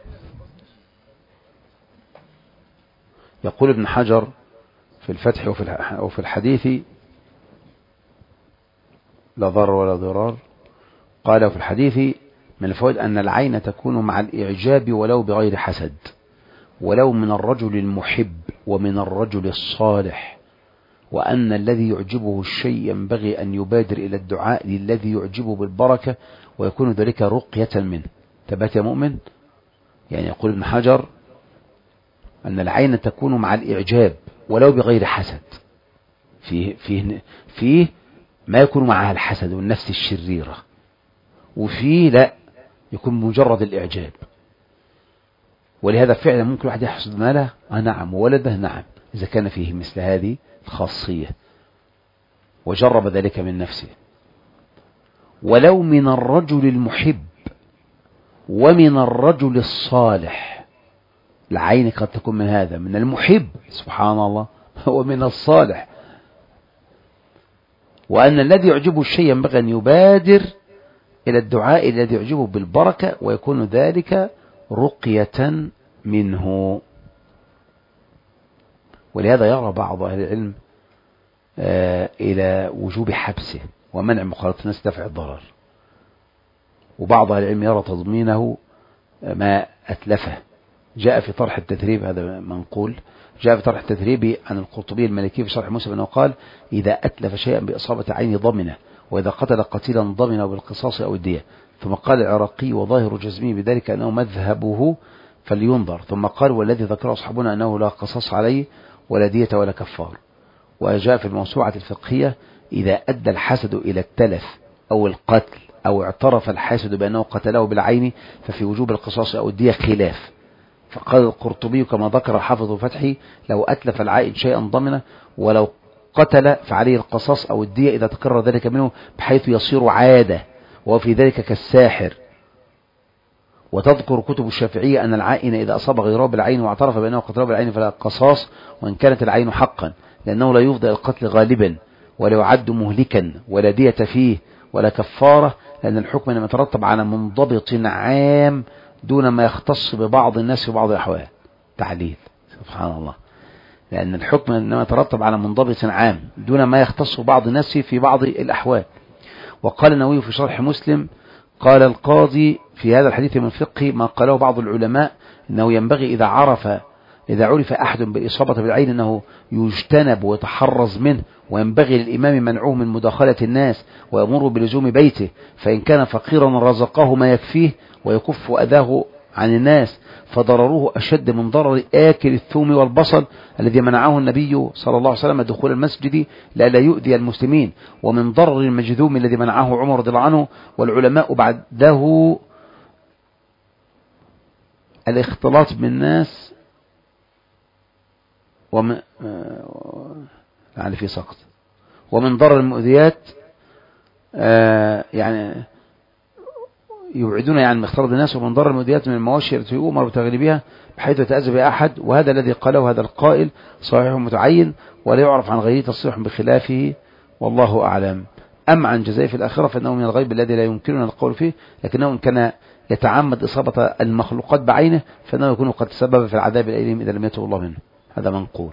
يقول ابن حجر في الفتح وفي الحديث لا ضرر ولا ضرار، قال في الحديث من الفوائد أن العين تكون مع الإعجاب ولو بغير حسد، ولو من الرجل المحب ومن الرجل الصالح، وأن الذي يعجبه الشيء ينبغي أن يبادر إلى الدعاء للذي يعجبه بالبركة ويكون ذلك رقية منه. تبات يا مؤمن. يعني يقول ابن حجر أن العين تكون مع الإعجاب ولو بغير حسد، فيه, فيه, فيه ما يكون معها الحسد والنفس الشريرة، وفيه لا يكون مجرد الإعجاب. ولهذا فعلا ممكن واحد يحسد ماله آه نعم وولده نعم إذا كان فيه مثل هذه الخاصية وجرب ذلك من نفسه. ولو من الرجل المحب ومن الرجل الصالح، العين قد تكون من هذا من المحب سبحان الله ومن الصالح، وأن الذي يعجبه الشيء ينبغي أن يبادر إلى الدعاء الذي يعجبه بالبركة ويكون ذلك رقية منه. ولهذا يرى بعض أهل العلم آه إلى وجوب حبسه ومنع مخالطة الناس دفع الضرر، وبعض أهل العلم يرى تضمينه ما أتلفه. جاء في طرح التدريب، هذا منقول، جاء في طرح التدريب عن القرطبي المالكي في شرح مسلم أنه قال إذا أتلف شيئا بإصابة عين ضمنه، وإذا قتل قتيلا ضمنه بالقصاص أو الدية. ثم قال العراقي وظاهر جزمه بذلك أنه مذهبه فلينظر. ثم قال والذي ذكر أصحابنا أنه لا قصاص عليه ولا دية ولا كفار. وجاء في الموسوعة الفقهية إذا أدى الحسد إلى التلف أو القتل أو اعترف الحاسد بأنه قتله بالعين ففي وجوب القصاص أو الدية خلاف. فقال القرطبي كما ذكر حافظ فتحي لو أتلف العائد شيئا ضمنه ولو قتل فعليه القصاص أو الدية إذا تكرر ذلك منه بحيث يصير عادة، وفي ذلك كالساحر. وتذكر كتب الشافعية أن العائن إذا أصاب غيره بالعين واعترف بأنه قتله بالعين فلا قصاص وإن كانت العين حقا، لأنه لا يفضي القتل غالبا ولا يعد مهلكا ولا دية فيه ولا كفارة، لأن الحكم لم يترتب على منضبط عام دون ما يختص ببعض الناس في بعض الأحوال. تعليل سبحان الله، لأن الحكم إنما يترتب على منضبط عام دون ما يختص بعض الناس في بعض الأحوال. وقال النووي في شرح مسلم قال القاضي في هذا الحديث من فقه ما قاله بعض العلماء إنه ينبغي إذا عرف إذا عرف أحد بالإصابة بالعين أنه يجتنب ويتحرز منه، وينبغي للإمام منعه من مداخلة الناس ويأمره بلزوم بيته، فإن كان فقيرا رزقه ما يكفيه ويكف أذاه عن الناس، فضرره أشد من ضرر آكل الثوم والبصل الذي منعه النبي صلى الله عليه وسلم دخول المسجد لئلا يؤذي المسلمين، ومن ضرر المجذوم الذي منعه عمر رضي الله عنه والعلماء بعده الاختلاط بالناس ومن يعني في سقط ومن ضرر المؤذيات يعني يبعدون يعني اختلاط الناس ومن ضرر المؤذيات من المواشي التي يؤمر بتغليبها بحيث يتأذى بها أحد، وهذا الذي قاله هذا القائل صحيح متعين ولا يعرف عن غيره تصريح بخلافه والله أعلم. أما عن جزائه في الآخرة فإنه من الغيب الذي لا يمكننا القول فيه، لكنه إن كان يتعمد إصابة المخلوقات بعينه فإنه يكون قد تسبب في العذاب الأليم إذا لم يتوب الله منه. هذا منقول.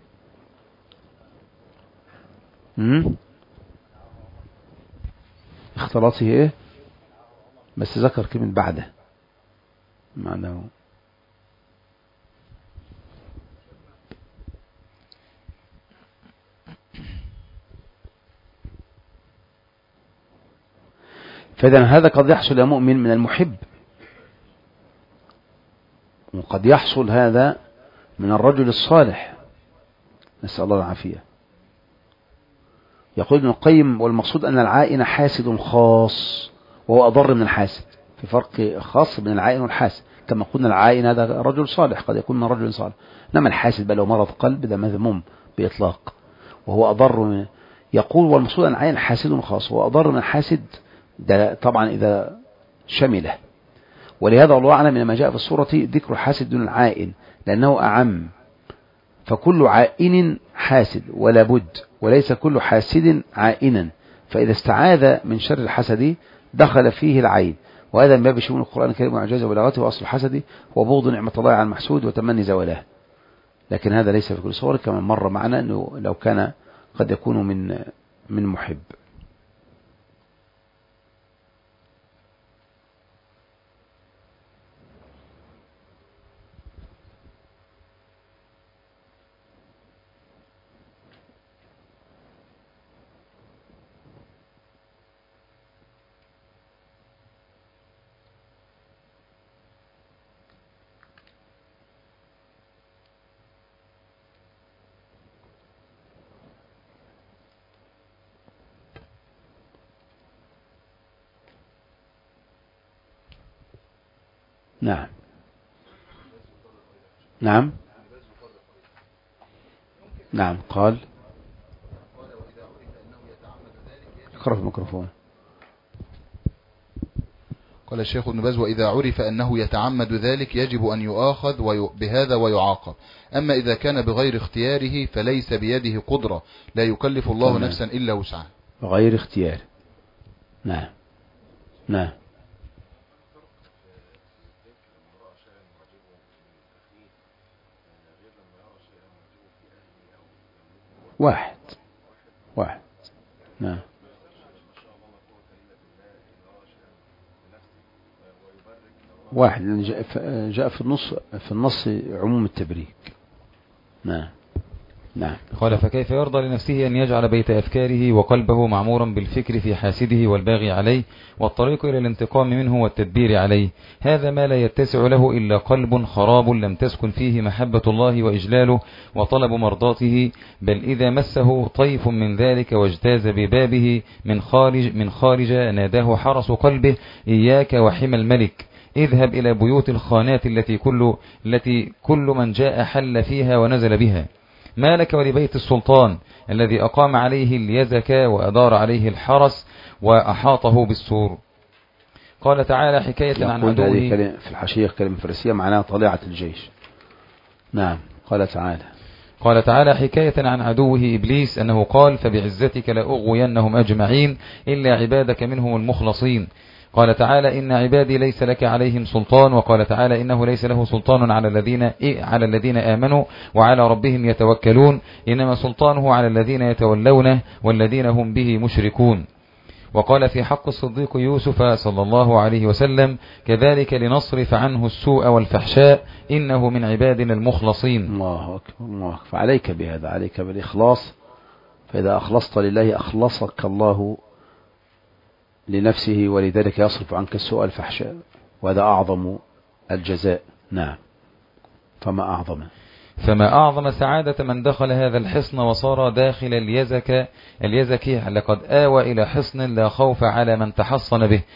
امم اختلاطه ايه بس ذكر كلمة بعده معناه فإذا هذا قد يحصل يا مؤمن من المحب، وقد يحصل هذا من الرجل الصالح، نسأل الله العافية. يقول ابن القيم والمقصود أن العائن حاسد خاص وهو أضر من الحاسد، في فرق خاص بين العائن والحاسد. كما قلنا العائن هذا رجل صالح قد يكون من رجل صالح، إنما الحاسد بل له مرض قلب ده مذموم بإطلاق وهو أضر من. يقول والمقصود أن العائن حاسد خاص وهو أضر من الحاسد، ده طبعا إذا شمله. ولهذا الله أعلم إنما جاء في السورة ذكر الحاسد دون العائن لأنه أعم، فكل عائن حاسد ولا بد، وليس كل حاسد عائنا، فإذا استعاذ من شر الحسد دخل فيه العين، وهذا من باب شمول القرآن الكريم وإعجازه وبلاغته. وأصل الحسد هو بغض نعمة الله على المحسود وتمني زوالها، لكن هذا ليس في كل صور كما مر معنا أنه لو كان قد يكون من من محب. نعم نعم نعم قال اقرأ في الميكروفون. قال الشيخ ابن باز وإذا عرف أنه يتعمد ذلك يجب أن يؤاخذ وي... بهذا ويعاقب. أما إذا كان بغير اختياره فليس بيده قدرة، لا يكلف الله نعم. نفسا إلا وسعها. بغير اختيار. نعم نعم واحد واحد نعم واحد جاء في النص في النص عموم التبريك. نعم نعم قال فكيف يرضى لنفسه أن يجعل بيت أفكاره وقلبه معمورا بالفكر في حاسده والباغي عليه والطريق إلى الانتقام منه والتدبير عليه؟ هذا ما لا يتسع له إلا قلب خراب لم تسكن فيه محبة الله وإجلاله وطلب مرضاته، بل إذا مسه طيف من ذلك واجتاز ببابه من خارج من خارج ناداه حرس قلبه إياك وحمى الملك، اذهب إلى بيوت الخانات التي كل التي كل من جاء حل فيها ونزل بها. ما لك ولبيت السلطان الذي أقام عليه اليزك وأدار عليه الحرس وأحاطه بالسور. قال تعالى حكاية عن عدوه في الحاشية كلمة فارسية معناها طليعة الجيش. نعم قال تعالى قال تعالى حكاية عن عدوه إبليس أنه قال فبعزتك لأغوينهم أجمعين إلا عبادك منهم المخلصين. قال تعالى إن عبادي ليس لك عليهم سلطان. وقال تعالى إنه ليس له سلطان على الذين على الذين آمنوا وعلى ربهم يتوكلون، إنما سلطانه على الذين يتولونه والذين هم به مشركون. وقال في حق الصديق يوسف صلى الله عليه وسلم كذلك لنصرف عنه السوء والفحشاء إنه من عبادنا المخلصين. الله أكبر الله أكبر. فعليك بهذا، عليك بالإخلاص، فإذا أخلصت لله أخلصك الله لنفسه، ولذلك يصرف عنك السوء والفحشاء، وهذا أعظم الجزاء. نعم فما أعظم فما أعظم سعادة من دخل هذا الحصن وصار داخل اليزك اليزك لقد آوى إلى حصن لا خوف على من تحصن به،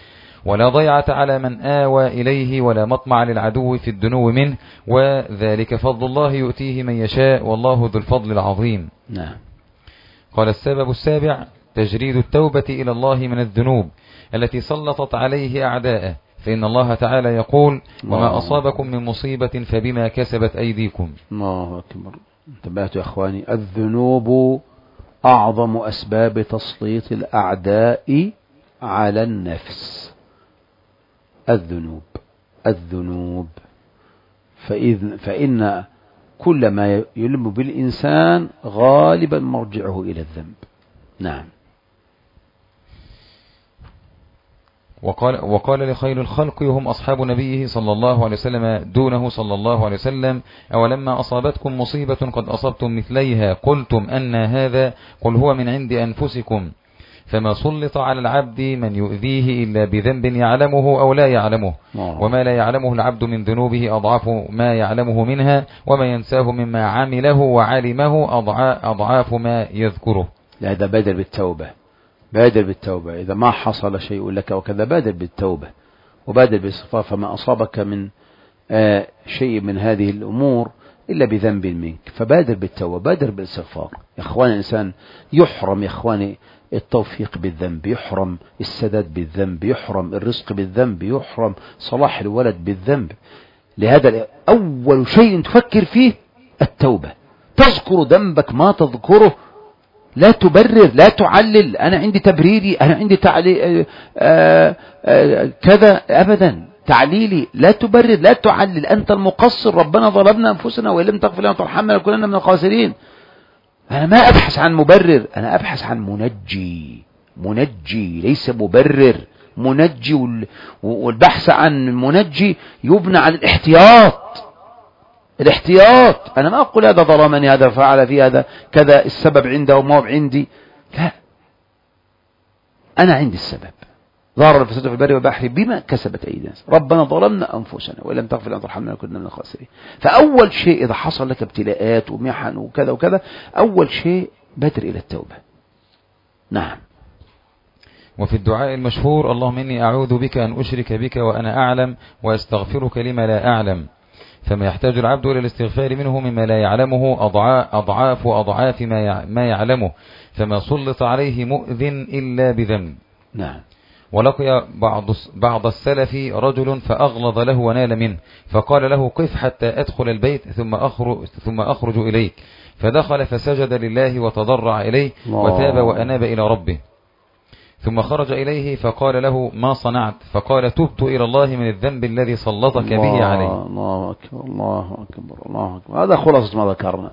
ولا ضيعة على من آوى إليه ولا مطمع للعدو في الدنو منه، وذلك فضل الله يؤتيه من يشاء والله ذو الفضل العظيم. نعم. قال السبب السابع تجريد التوبة إلى الله من الذنوب التي سلطت عليه أعداءه، فإن الله تعالى يقول وما أصابكم من مصيبة فبما كسبت أيديكم. الله أكبر. انتبهتوا يا أخواني، الذنوب أعظم أسباب تسليط الأعداء على النفس. الذنوب الذنوب فإذ فإن كل ما يلم بالإنسان غالبا مرجعه إلى الذنب. نعم. وقال, وقال لخير الخلق هم أصحاب نبيه صلى الله عليه وسلم دونه صلى الله عليه وسلم أولما أصابتكم مصيبة قد أصبتم مثليها قلتم أن هذا قل هو من عند أنفسكم، فما سلط على العبد من يؤذيه إلا بذنب يعلمه أو لا يعلمه، وما لا يعلمه العبد من ذنوبه أضعاف ما يعلمه منها، وما ينساه مما عمله وعلمه أضعاف ما يذكره. هذا بدل بالتوبة، بادر بالتوبة. إذا ما حصل شيء لك وكذا بادر بالتوبة وبادر بالاستغفار، فما أصابك من آه شيء من هذه الأمور إلا بذنب منك فبادر بالتوبة، بادر بالاستغفار. يا إخوان الإنسان يحرم يا إخواني التوفيق بالذنب، يحرم السداد بالذنب، يحرم الرزق بالذنب، يحرم صلاح الولد بالذنب. لهذا أول شيء تفكر فيه التوبة، تذكر ذنبك ما تذكره، لا تبرر لا تعلل أنا عندي تبريري أنا عندي تعليل آآ آآ كذا أبدا. تعليلي لا تبرر لا تعلل، أنت المقصر، ربنا ظلمنا أنفسنا وإن لم تغفر لنا وترحمنا لكنا من الخاسرين. أنا ما أبحث عن مبرر، أنا أبحث عن منجي، منجي ليس مبرر، منجي. والبحث عن منجي يبنى على الاحتياط، الاحتياط. أنا ما أقول هذا ظلمني هذا فعل في هذا كذا السبب عنده وما هو عندي، لا، أنا عندي السبب. ظهر الفساد في البر والبحر بما كسبت أيدي الناس، ربنا ظلمنا أنفسنا وإن لم تغفر لنا وترحمنا لكنا من الخاسرين. فأول شيء إذا حصل لك ابتلاءات ومحن وكذا وكذا، أول شيء بادر إلى التوبة. نعم. وفي الدعاء المشهور اللهم إني أعوذ بك أن أشرك بك وأنا أعلم وأستغفرك لما لا أعلم، فما يحتاج العبد إلى الاستغفار منه مما لا يعلمه أضعاف وأضعاف ما يعلمه، فما سلط عليه مؤذن إلا بذنب. نعم. ولقي بعض بعض السلف رجل فأغلظ له ونال منه، فقال له قف حتى أدخل البيت ثم أخرج, ثم أخرج إليك، فدخل فسجد لله وتضرع إليه وتاب وأناب إلى ربه، ثم خرج إليه فقال له ما صنعت؟ فقال تبت إلى الله من الذنب الذي سلطك به عليه. الله أكبر الله أكبر الله أكبر. هذا خلاصة ما ذكرنا.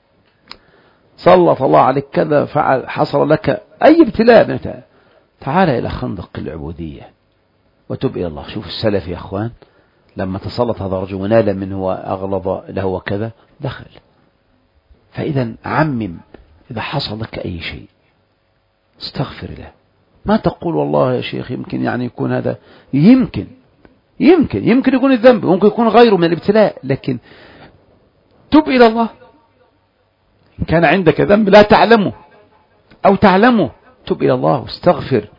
سلط الله عليك كذا فعل، حصل لك أي ابتلاء، تعال إلى خندق العبودية وتب إلى الله. شوف السلف يا أخوان، لما تسلط هذا الرجل ونال منه وأغلظ له وكذا دخل. فإذا عمم، إذا حصل لك أي شيء استغفر له. ما تقول والله يا شيخ يمكن يعني يكون هذا، يمكن يمكن يمكن يكون الذنب، ممكن يكون غيره من الابتلاء، لكن تب إلى الله. إن كان عندك ذنب لا تعلمه أو تعلمه تب إلى الله واستغفر.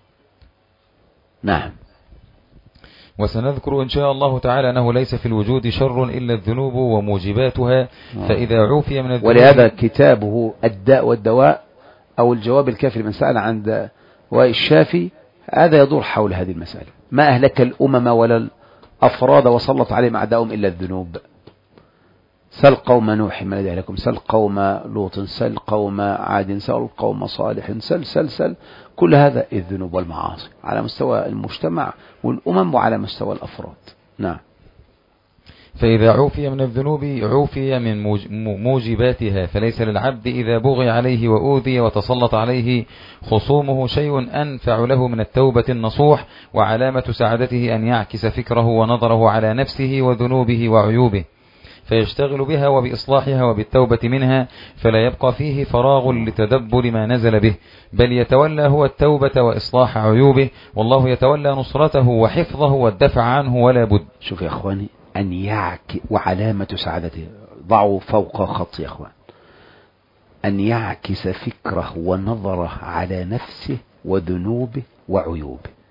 نعم. وسنذكر إن شاء الله تعالى أنه ليس في الوجود شر إلا الذنوب وموجباتها، فإذا عوفي من الذنوب. ولهذا كتابه الداء والدواء أو الجواب الكافي لمن سأل عن دواء الشافي، هذا يدور حول هذه المسألة. ما أهلك الأمم ولا الأفراد وسلط عليهم أعداؤهم إلا الذنوب. سل قوم نوح ما لدي لكم، سل قوم لوط، سل قوم عاد، سل قوم صالح، سل سل سل كل هذا الذنوب والمعاصي على مستوى المجتمع والأمم وعلى مستوى الأفراد. نعم. فإذا عوفي من الذنوب عوفي من موجباتها، فليس للعبد إذا بغي عليه وأوذي وتسلط عليه خصومه شيء أنفع له من التوبة النصوح، وعلامة سعادته أن يعكس فكره ونظره على نفسه وذنوبه وعيوبه، فيشتغل بها وبإصلاحها وبالتوبة منها، فلا يبقى فيه فراغ لتدبر ما نزل به، بل يتولى هو التوبة وإصلاح عيوبه، والله يتولى نصرته وحفظه والدفع عنه ولا بد. شوف يا أخواني، أن يعكس، وعلامة سعادته ضعوا فوق خط يا أخوان، أن يعكس فكره ونظره على نفسه وذنوبه وعيوبه.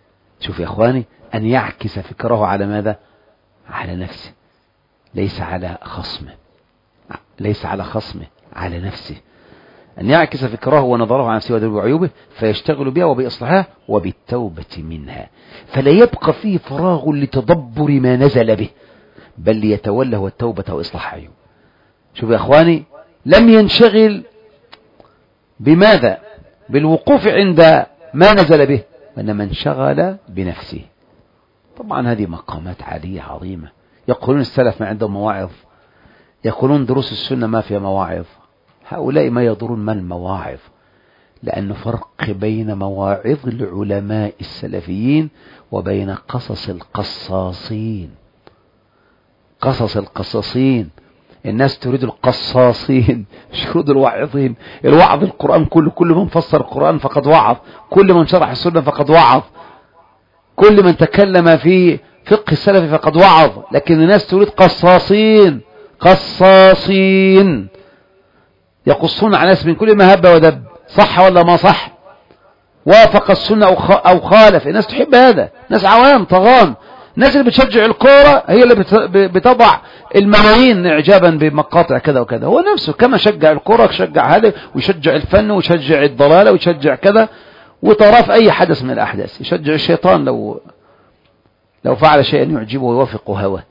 شوف يا إخواني، أن يعكس فكره على ماذا؟ على نفسه، ليس على خصمه، ليس على خصمه، على نفسه. أن يعكس فكره ونظره عن نفسه وعيوبه فيشتغل بها وبإصلاحها وبالتوبة منها، فلا يبقى فيه فراغ لتدبر ما نزل به، بل ليتولى هو التوبة وإصلاح عيوبه. شوف يا أخواني، لم ينشغل بماذا؟ بالوقوف عند ما نزل به، وإنما انشغل بنفسه. طبعا هذه مقامات عالية عظيمة. يقولون السلف ما عندهم مواعظ، يقولون دروس السنة ما فيها مواعظ. هؤلاء ما يضرون ما المواعظ، لأنه فرق بين مواعظ العلماء السلفيين وبين قصص القصاصين. قصص القصاصين الناس تريد القصاصين، مش يريد الواعظين. الوعظ القرآن كله، كل من فسر القرآن فقد وعظ، كل من شرح السنة فقد وعظ، كل من تكلم في فقه السلف فقد وعظ. لكن الناس تريد قصاصين، قصاصين يقصون على ناس من كل ما هب ودب، صح ولا ما صح، وافق السنة أو خالف. الناس تحب هذا، ناس عوام طغام. الناس اللي بتشجع الكورة هي اللي بتضع الملايين إعجابا بمقاطع كذا وكذا. هو نفسه كما شجع الكورة يشجع هذا، ويشجع الفن، ويشجع الضلالة، ويشجع كذا، وتراه في أي حدث من الأحداث. يشجع الشيطان لو لو فعل شيئا يعجبه ويوافق هواه.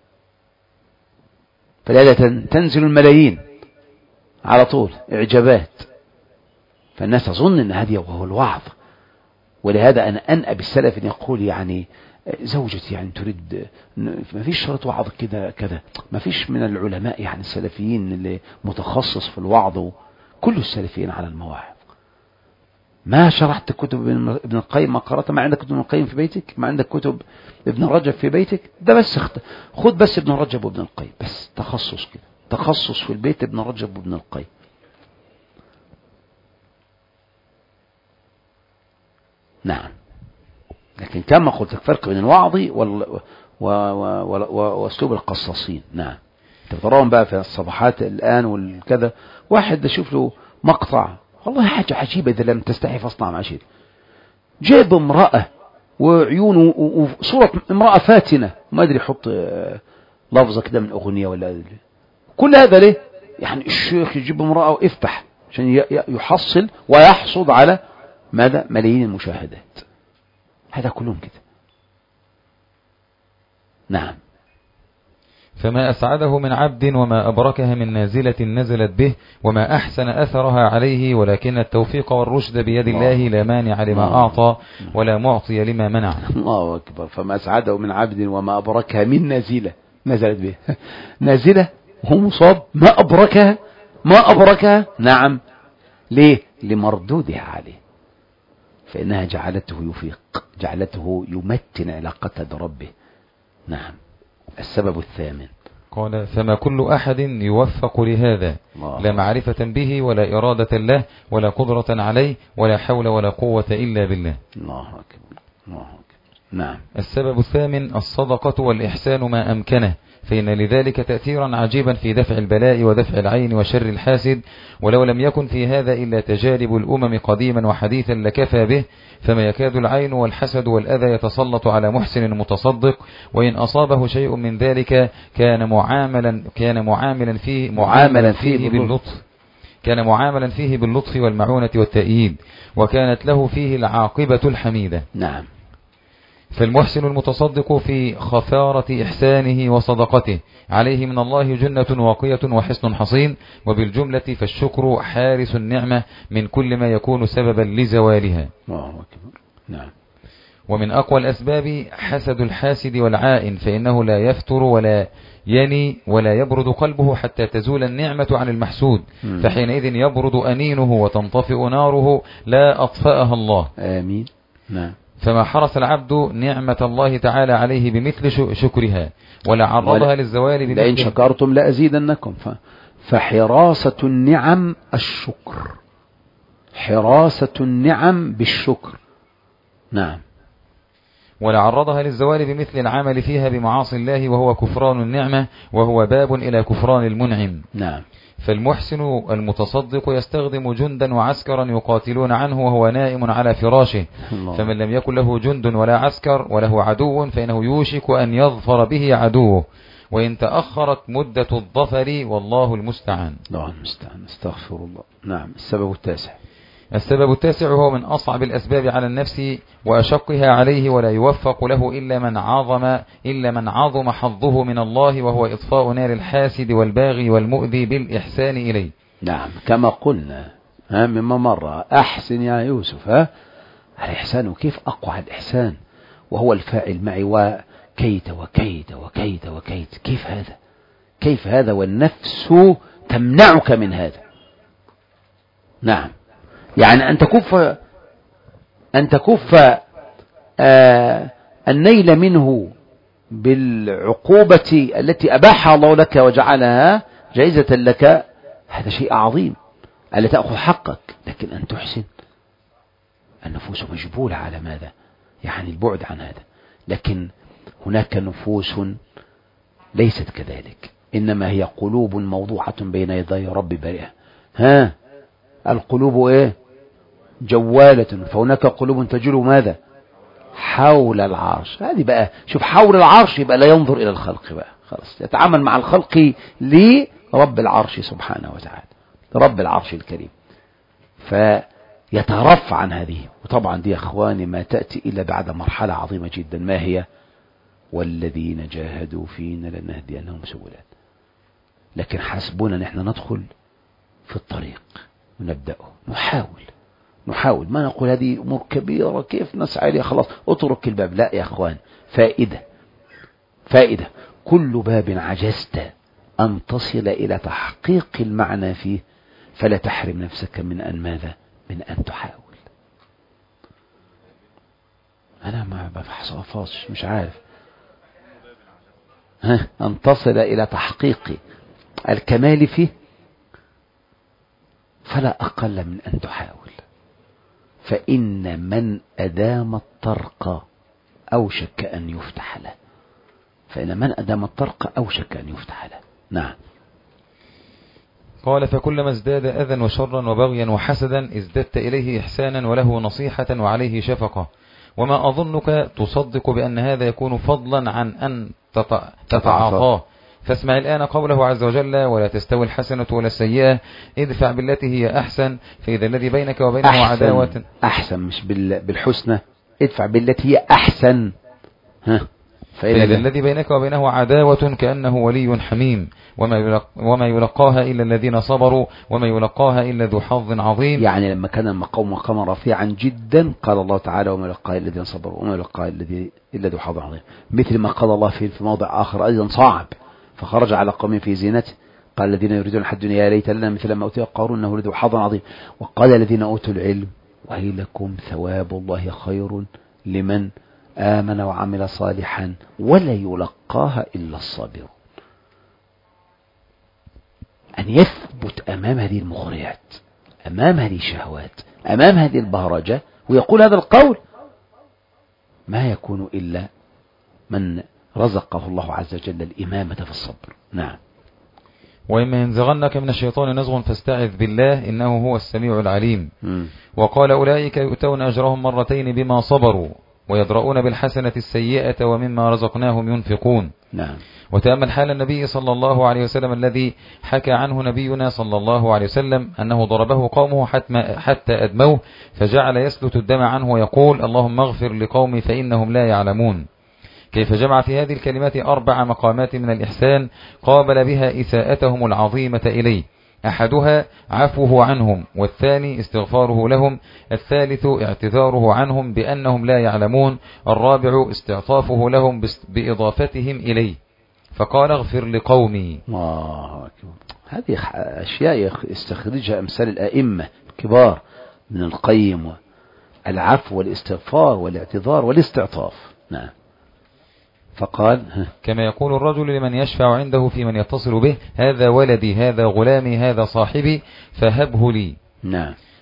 فلذا تنزل الملايين على طول إعجابات، فالناس تظن أن هذا هو الوعظ. ولهذا أنا أنأى بالسلف أن يقول يعني زوجتي يعني تريد، ما فيش شرط وعظ كده كذا، ما فيش من العلماء يعني السلفيين اللي متخصص في الوعظ، كل السلفيين على المواعظ. ما شرحت كتب ابن القيم، ما قرأت، ما عندك كتب ابن القيم في بيتك، ما عندك كتب ابن رجب في بيتك، ده بس اخت... خد بس ابن رجب وابن القيم بس، تخصص كده، تخصص في البيت ابن رجب وابن القيم. نعم. لكن كما قلت لك فرق بين الوعظ وال... و... و... و... واسلوب القصاصين. نعم. تتراهم بقى في الصفحات الآن والكذا، واحد يشوف له مقطع والله حاجة عجيبة إذا لم تستحي فاصنع مع شيء، جاب امرأة وعيونه وصورة امرأة فاتنة، ما أدري يحط لفظة كده من أغنية ولا أدري. كل هذا ليه؟ يعني الشيخ يجيب امرأة ويفتح عشان يحصل ويحصد على ماذا؟ ملايين المشاهدات. هذا كلهم كده. نعم. فما أسعده من عبد وما أبركها من نازلة نزلت به وما أحسن أثرها عليه، ولكن التوفيق والرشد بيد الله لا مانع لما أعطى ولا معطي لما منع. الله أكبر. فما أسعده من عبد وما أبركها من نازلة نزلت به. نازلة وهو مصاب، ما أبركها، ما أبركها. نعم. ليه؟ لمردودها عليه، فإنها جعلته يفيق، جعلته يمتن علاقته بربه. نعم. السبب الثامن قال فما كل أحد يوفق لهذا، لا معرفة به ولا إرادة له ولا قدرة عليه ولا حول ولا قوة إلا بالله. الله أكبر. الله أكبر. نعم. السبب الثامن الصدقة والإحسان ما أمكنه، فإن لذلك تأثيرا عجيبا في دفع البلاء ودفع العين وشر الحاسد، ولو لم يكن في هذا إلا تجارب الأمم قديما وحديثا لكفى به. فما يكاد العين والحسد والأذى يتسلط على محسن متصدق، وإن أصابه شيء من ذلك كان معاملا كان معاملا فيه معاملا فيه باللطف كان معاملا فيه باللطف والمعونة والتأييد، وكانت له فيه العاقبة الحميدة. نعم. فالمحسن المتصدق في خفارة إحسانه وصدقته عليه من الله جنة واقية وحصن حصين، وبالجملة فالشكر حارس النعمة من كل ما يكون سببا لزوالها. الله أكبر. نعم. ومن أقوى الأسباب حسد الحاسد والعائن، فإنه لا يفتر ولا يني ولا يبرد قلبه حتى تزول النعمة عن المحسود، م. فحينئذ يبرد أنينه وتنطفئ ناره لا أطفأها الله. آمين. نعم. فما حرس العبد نعمة الله تعالى عليه بمثل شكرها ولا عرضها للزوال بمثل. لئن شكرتم لأزيدنكم. فحراسة النعم الشكر، حراسة النعم بالشكر. نعم. ولعرضها للزوال بمثل العمل فيها بمعاصي الله وهو كفران النعمة، وهو باب إلى كفران المنعم. نعم. فالمحسن المتصدق يستخدم جندا وعسكرا يقاتلون عنه وهو نائم على فراشه، الله. فمن لم يكن له جند ولا عسكر وله عدو فإنه يوشك أن يظفر به عدوه، وإن تأخرت مدة الظفر والله المستعان. الله المستعان، استغفر الله. نعم. السبب التاسع. السبب التاسع هو من أصعب الأسباب على النفس وأشقها عليه، ولا يوفق له إلا من عظم إلا من عظم حظه من الله، وهو إطفاء نار الحاسد والباغي والمؤذي بالإحسان إليه. نعم. كما قلنا ها مما مر، أحسن يا يوسف. ها الإحسان، وكيف أقوى الإحسان وهو الفاعل معي، وكيت وكيت وكيت وكيت، كيف هذا؟ كيف هذا والنفس تمنعك من هذا؟ نعم. يعني أن تكف أن تكف آه النيل منه بالعقوبة التي أباحها الله لك وجعلها جائزة لك، هذا شيء عظيم. ألا تأخذ حقك، لكن أن تحسن، النفوس مجبولة على ماذا؟ يعني البعد عن هذا. لكن هناك نفوس ليست كذلك، إنما هي قلوب موضوعة بين يدي رب بريئة. ها القلوب إيه؟ جوالة. فهناك قلوب تجول ماذا؟ حول العرش. هذه بقى شوف، حول العرش يبقى لا ينظر إلى الخلق بقى، خلاص يتعامل مع الخلق لرب العرش سبحانه وتعالى، رب العرش الكريم، فيترفع عن هذه. وطبعا دي يا أخواني ما تأتي إلا بعد مرحلة عظيمة جدا، ما هي؟ والذين جاهدوا فينا لنهدينهم سبلنا. لكن حسبنا نحن ندخل في الطريق ونبدأه، نحاول نحاول ما نقول هذه أمور كبيرة كيف نسعى لها، خلاص اترك الباب. لا يا أخوان، فائدة فائدة. كل باب عجزت أن تصل إلى تحقيق المعنى فيه فلا تحرم نفسك من أن ماذا؟ من أن تحاول. أنا ما بفحص مش عارف ها أن تصل إلى تحقيق الكمال فيه فلا أقل من أن تحاول. فإن من أدام الطرق أوشك أن يفتح له، فإن من أدام الطرق أوشك أن يفتح له. نعم. قال فكلما ازداد أذى وشرا وبغيا وحسدا ازددت إليه إحسانا وله نصيحة وعليه شفقة، وما أظنك تصدق بأن هذا يكون فضلا عن أن تتعاطاه. فاسمع الآن قوله عز وجل ولا تستوي الحسنة ولا السيئة ادفع بالتي هي أحسن فإذا الذي بينك وبينه أحسن عداوة. أحسن مش بالحسنى، ادفع بالتي هي أحسن. ها فإذا الذي بينك وبينه عداوة كأنه ولي حميم، وما, يلق وما يلقاها إلا الذين صبروا وما يلقاها إلا ذو حظ عظيم. يعني لما كان المقام مقاما رفيعا جدا قال الله تعالى وما يلقاها إلا الذين صبروا وما يلقاها إلا ذو حظ عظيم، مثل ما قال الله في موضع آخر أيضا صعب فخرج على قوم في زينته قال الذين يريدون الحياة الدنيا يا ليت لنا مثل ما أوتي قارون إنه لذو حظ عظيم. وقال الذين أوتوا العلم ويلكم ثواب الله خير لمن آمن وعمل صالحا ولا يلقاها إلا الصابرون. أن يثبت أمام هذه المغريات، أمام هذه الشهوات، أمام هذه البهرجة ويقول هذا القول، ما يكون إلا من رزقه الله عز وجل الإمامة في الصبر. نعم. وإما ينزغنك من الشيطان نزغ فاستعذ بالله إنه هو السميع العليم. م. وقال أولئك يؤتون أجرهم مرتين بما صبروا ويدرؤون بالحسنة السيئة ومما رزقناهم ينفقون. نعم. وتأمل حال النبي صلى الله عليه وسلم الذي حكى عنه نبينا صلى الله عليه وسلم أنه ضربه قومه حتى أدموه فجعل يسلت الدم عنه ويقول اللهم اغفر لقومي فإنهم لا يعلمون. كيف جمع في هذه الكلمات أربع مقامات من الإحسان قابل بها إساءتهم العظيمة إليه. أحدها عفوه عنهم، والثاني استغفاره لهم، الثالث اعتذاره عنهم بأنهم لا يعلمون، الرابع استعطافه لهم بإضافتهم إليه فقال اغفر لقومي. الله أكبر. هذه أشياء يستخرجها أمثال الأئمة الكبار من القيم، العفو والاستغفار والاعتذار والاستعطاف. نعم. فقال كما يقول الرجل لمن يشفع عنده في من يتصل به هذا ولدي هذا غلامي هذا صاحبي فهبه لي. نعم.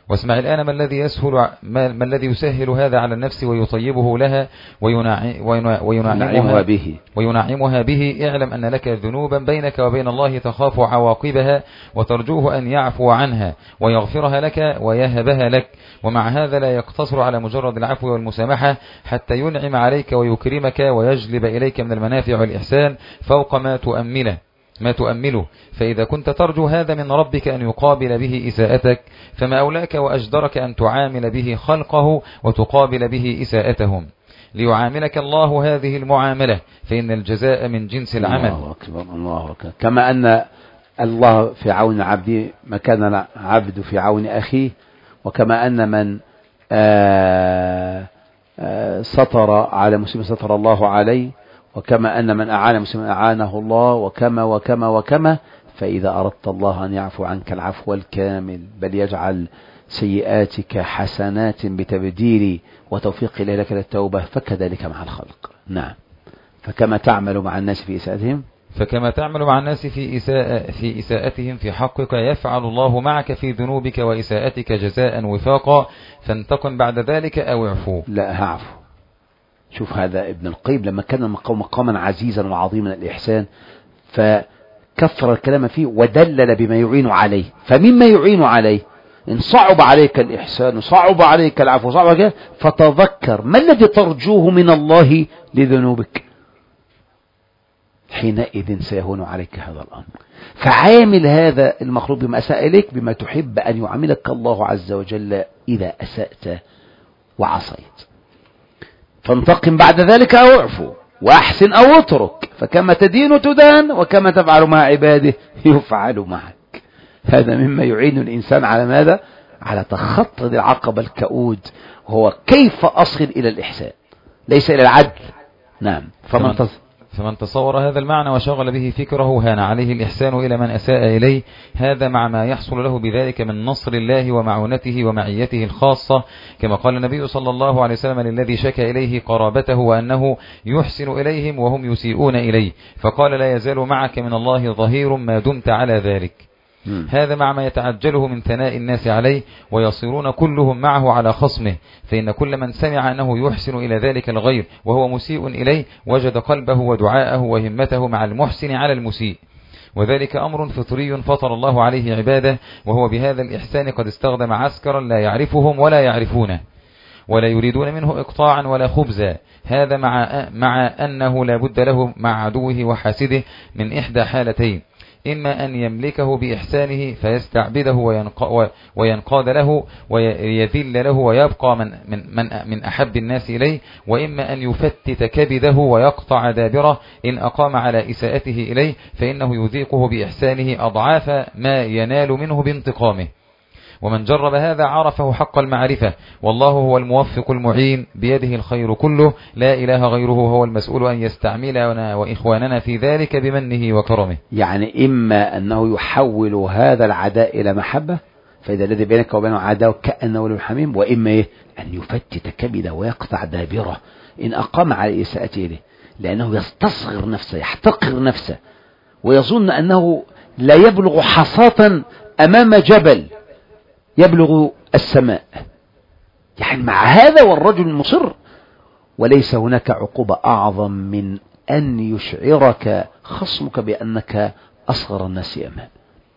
واسمع الآن ما الذي يسهل ما, ما الذي يسهل هذا على النفس ويطيبه لها وينعمها به وينعمها به. اعلم أن لك ذنوبا بينك وبين الله تخاف عواقبها وترجوه أن يعفو عنها ويغفرها لك ويهبها لك. ومع هذا لا يقتصر على مجرد العفو والمسامحة حتى ينعم عليك ويكرمك ويجلب إليك من المنافع والإحسان فوق ما تؤمله ما تؤمله. فإذا كنت ترجو هذا من ربك أن يقابل به إساءتك فما أولاك وأجدرك أن تعامل به خلقه وتقابل به إساءتهم. ليعاملك الله هذه المعاملة فإن الجزاء من جنس العمل. الله أكبر الله أكبر. كما أن الله في عون العبد ما كان العبد في عون أخيه، وكما أن من آآ آآ سطر على مسلم سطر الله عليه، وكما أن من أعان مسلما أعانه الله، وكما وكما وكما. فإذا أردت الله أن يعفو عنك العفو الكامل بل يجعل سيئاتك حسنات بتبديل وتوفيق إليه لك للتوبة، فكذلك مع الخلق. نعم. فكما تعمل مع الناس في إساءتهم فكما تعمل مع الناس في إساءة في إساءتهم في حقك يفعل الله معك في ذنوبك وإساءتك جزاء وفاقا، فانتقم بعد ذلك أو اعفو. لا هعفو. شوف هذا ابن القيم لما كان المقام مقاما عزيزا وعظيما الإحسان فكفر الكلام فيه ودلل بما يعين عليه. فمما يعين عليه إن صعب عليك الإحسان وصعب عليك العفو صعب عليك فتذكر ما الذي ترجوه من الله لذنوبك، حينئذ سيهون عليك هذا الأمر. فعامل هذا المخلوق بما أساء إليك بما تحب أن يعاملك الله عز وجل إذا أسأت وعصيت. فانتقم بعد ذلك أو اعفو وأحسن أو اترك، فكما تدين تدان وكما تفعل مع عباده يفعل معك. هذا مما يعين الإنسان على ماذا؟ على تخطي العقبة الكؤود، وهو كيف أصل إلى الإحسان ليس إلى العدل. نعم. فمن تص... فمن تصور هذا المعنى وشغل به فكره هان عليه الإحسان إلى من أساء إليه، هذا مع ما يحصل له بذلك من نصر الله ومعونته ومعيته الخاصة، كما قال النبي صلى الله عليه وسلم للذي شكى إليه قرابته وأنه يحسن إليهم وهم يسيئون إليه، فقال لا يزال معك من الله ظهير ما دمت على ذلك. هذا مع ما يتعجله من ثناء الناس عليه ويصيرون كلهم معه على خصمه، فإن كل من سمع أنه يحسن إلى ذلك الغير وهو مسيء إليه وجد قلبه ودعاءه وهمته مع المحسن على المسيء، وذلك أمر فطري فطر الله عليه عباده، وهو بهذا الإحسان قد استخدم عسكرا لا يعرفهم ولا يعرفونه ولا يريدون منه إقطاعا ولا خبزا. هذا مع, مع أنه لا بد له مع عدوه وحاسده من إحدى حالتين: إما أن يملكه بإحسانه فيستعبده وينقاد له ويذل له ويبقى من, من, من, من أحب الناس إليه، وإما أن يفتت كبده ويقطع دابره إن أقام على إساءته إليه، فإنه يذيقه بإحسانه أضعاف ما ينال منه بانتقامه. ومن جرب هذا عرفه حق المعرفة، والله هو الموفق المعين بيده الخير كله، لا إله غيره، هو المسؤول أن يستعملنا وإخواننا في ذلك بمنه وكرمه. يعني إما أنه يحول هذا العداء إلى محبة، فإذا الذي بينك وبينه عداء كأنه ولي حميم، وإما إيه؟ أن يفتت كبده ويقطع دابره إن أقام على إساءته إليه، لأنه يستصغر نفسه يحتقر نفسه ويظن أنه لا يبلغ حصاة أمام جبل يبلغ السماء. يعني مع هذا والرجل مصر، وليس هناك عقوبة أعظم من أن يشعرك خصمك بأنك أصغر الناس أمام،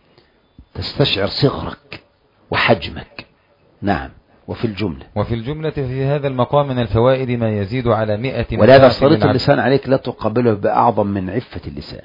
تستشعر صغرك وحجمك. نعم. وفي الجملة وفي الجملة في هذا المقام من الفوائد ما يزيد على مئة. ولهذا صريط اللسان عليك لا تقابله بأعظم من عفة اللسان،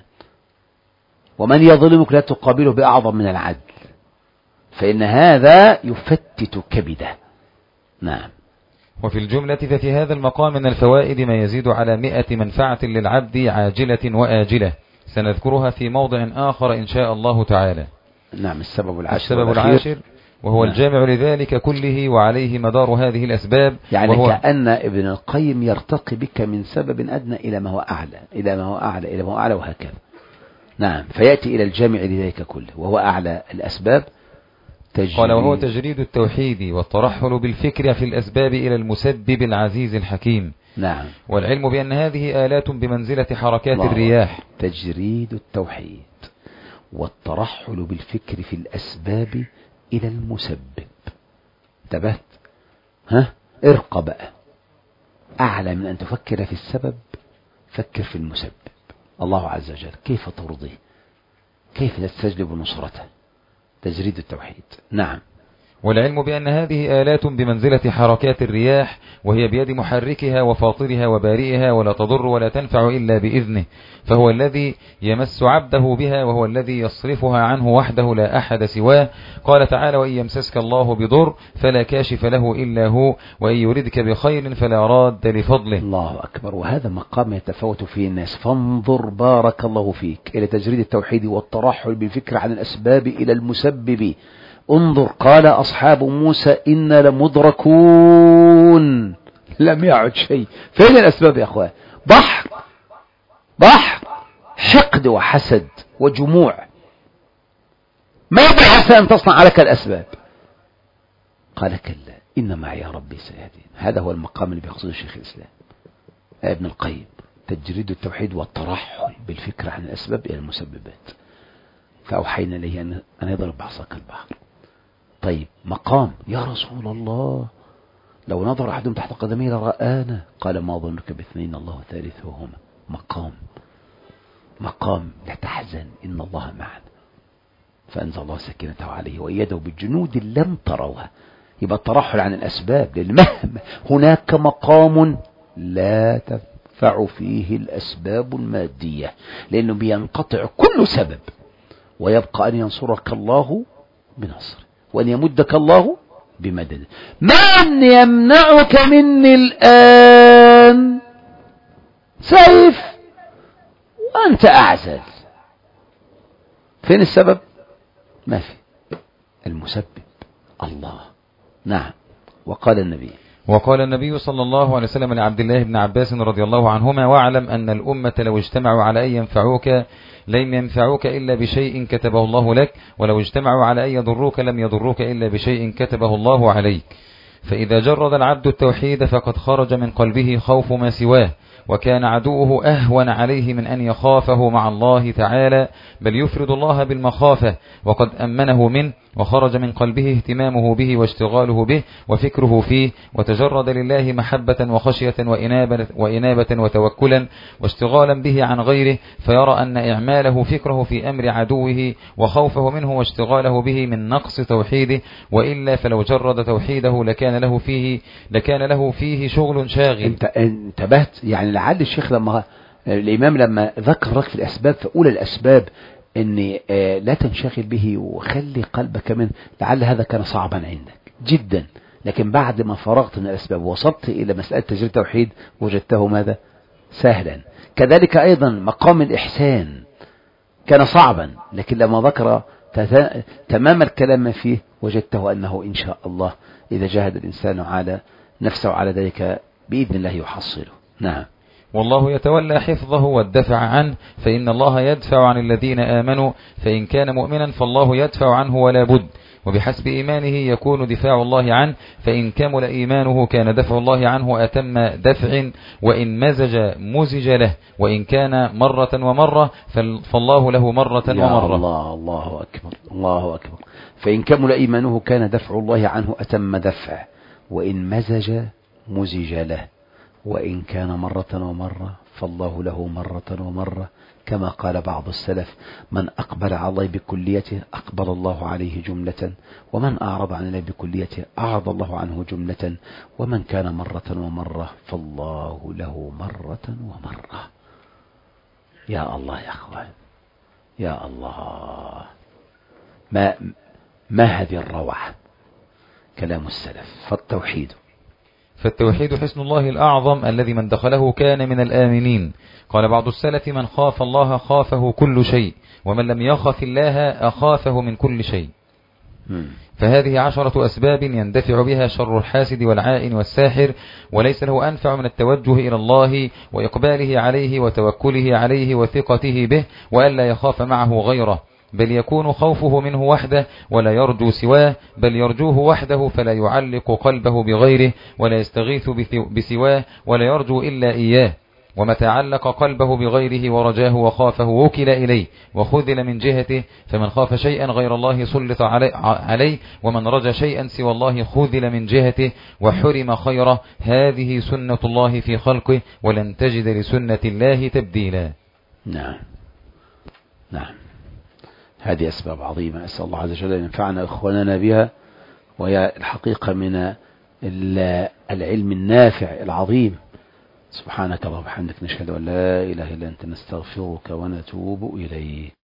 ومن يظلمك لا تقابله بأعظم من العدل، فإن هذا يفتت كبده. نعم. وفي الجملة ففي هذا المقام من الفوائد ما يزيد على مئة منفعة للعبد عاجلة وآجلة، سنذكرها في موضع آخر إن شاء الله تعالى. نعم. السبب العاشر السبب العاشر وهو نعم. الجامع لذلك كله وعليه مدار هذه الأسباب، يعني وهو كأن ابن القيم يرتقي بك من سبب أدنى إلى ما هو أعلى إلى ما هو أعلى إلى ما هو أعلى وهكذا. نعم. فيأتي إلى الجامع لذلك كله وهو أعلى الأسباب. قال وهو تجريد التوحيد والترحل بالفكر في الأسباب إلى المسبب العزيز الحكيم. نعم. والعلم بأن هذه آلات بمنزلة حركات الرياح. تجريد التوحيد والترحل بالفكر في الأسباب إلى المسبب انتبهت؟ ها ارقى بقى، أعلى من أن تفكر في السبب فكر في المسبب. الله عز وجل كيف ترضيه، كيف تستجلب نصرته، تجريد التوحيد. نعم. والعلم بأن هذه آلات بمنزلة حركات الرياح، وهي بيد محركها وفاطرها وبارئها، ولا تضر ولا تنفع إلا بإذنه، فهو الذي يمس عبده بها، وهو الذي يصرفها عنه وحده لا أحد سواه. قال تعالى: وإن يمسسك الله بضر فلا كاشف له إلا هو، وإن يردك بخير فلا راد لفضله. الله أكبر. وهذا مقام يتفاوت فيه الناس. فانظر بارك الله فيك إلى تجريد التوحيد والترحل بالفكر عن الأسباب إلى المسبب. انظر، قال أصحاب موسى إنا لمدركون، لم يعد شيء. فين الأسباب يا أخوان؟ بحر بحر حقد وحسد وجموع، ماذا عسى أن تصنع لك الأسباب؟ قال كلا إن معي ربي سيهدين. هذا هو المقام اللي بيقصده الشيخ الإسلام ابن القيم، تجريد التوحيد والترحل بالفكر عن الأسباب إلى المسببات. فأوحينا إليه أن يضرب بعصاك البحر. طيب مقام يا رسول الله لو نظر أحدهم تحت قدمي لرآنا، قال ما ظنك باثنين الله ثالثهما. مقام مقام لا تحزن إن الله معنا، فأنزل الله سكينته عليه وأيده بجنود لم تروها. يبقى الترحل عن الأسباب، للمهم هناك مقام لا تنفع فيه الأسباب المادية، لأنه بينقطع كل سبب، ويبقى أن ينصرك الله بنصر وأن يمدك الله بمدد. من يمنعك مني الآن؟ سيف وأنت أعزل. فين السبب؟ ما في. المسبب الله. نعم. وقال النبي وقال النبي صلى الله عليه وسلم لعبد الله بن عباس رضي الله عنهما: واعلم أن الأمة لو اجتمعوا على أن ينفعوك لم ينفعوك إلا بشيء كتبه الله لك، ولو اجتمعوا على أن يضروك لم يضروك إلا بشيء كتبه الله عليك. فإذا جرد العبد التوحيد فقد خرج من قلبه خوف ما سواه، وكان عدوه أهون عليه من أن يخافه مع الله تعالى، بل يفرد الله بالمخافة وقد أمنه منه، وخرج من قلبه اهتمامه به واشتغاله به وفكره فيه، وتجرد لله محبة وخشية وإنابة, وإنابة وتوكلا واشتغالا به عن غيره، فيرى أن إعماله فكره في أمر عدوه وخوفه منه واشتغاله به من نقص توحيده، وإلا فلو جرد توحيده لكان له فيه لكان له فيه شغل شاغل. انت انتبهت؟ يعني لعل الشيخ لما الإمام لما ذكر لك في الأسباب، فأولى الأسباب ان لا تنشغل به وخلي قلبك منه، لعل هذا كان صعبا عندك جدا، لكن بعد ما فرغت من الأسباب وصلت إلى مسألة تجريد التوحيد وجدته ماذا؟ سهلا. كذلك أيضا مقام الإحسان كان صعبا، لكن لما ذكر تمام الكلام فيه وجدته أنه إن شاء الله إذا جاهد الإنسان على نفسه على ذلك بإذن الله يحصله. نعم. والله يتولى حفظه والدفع عنه، فإن الله يدفع عن الذين آمنوا، فإن كان مؤمنا فالله يدفع عنه ولا بد، وبحسب إيمانه يكون دفاع الله عنه، فإن كمل إيمانه كان دفع الله عنه أتم دفع، وإن مزج مزج له، وإن كان مرة ومرة فالله له مرة يا ومرة. الله الله أكبر الله أكبر. فإن كمل إيمانه كان دفع الله عنه أتم دفع، وإن مزج مزج له، وإن كان مرة ومرة فالله له مرة ومرة، كما قال بعض السلف: من أقبل على الله بكليته أقبل الله عليه جملة، ومن أعرض عن الله بكليته أعرض الله عنه جملة، ومن كان مرة ومرة فالله له مرة ومرة. يا الله يا أخوان، يا الله، ما, ما هذه الروعة. كلام السلف. فالتوحيد فالتوحيد حسن الله الأعظم الذي من دخله كان من الآمنين. قال بعض السلف: من خاف الله خافه كل شيء، ومن لم يخف الله أخافه من كل شيء. فهذه عشرة أسباب يندفع بها شر الحاسد والعائن والساحر، وليس له أنفع من التوجه إلى الله وإقباله عليه وتوكله عليه وثقته به، وألا يخاف معه غيره، بل يكون خوفه منه وحده ولا يرجو سواه، بل يرجوه وحده فلا يعلق قلبه بغيره، ولا يستغيث بسواه ولا يرجو إلا إياه. ومتى علق قلبه بغيره ورجاه وخافه وكل إليه وخذل من جهته، فمن خاف شيئا غير الله سلط عليه، ومن رجى شيئا سوى الله خذل من جهته وحرم خيره. هذه سنة الله في خلقه، ولن تجد لسنة الله تبديلا. نعم نعم، هذه أسباب عظيمة، أسأل الله عز وجل أن ينفعنا إخواننا بها، وهي الحقيقة من العلم النافع العظيم. سبحانك اللهم وبحمدك، نشهد أن لا إله إلا أنت، نستغفرك ونتوب إليك.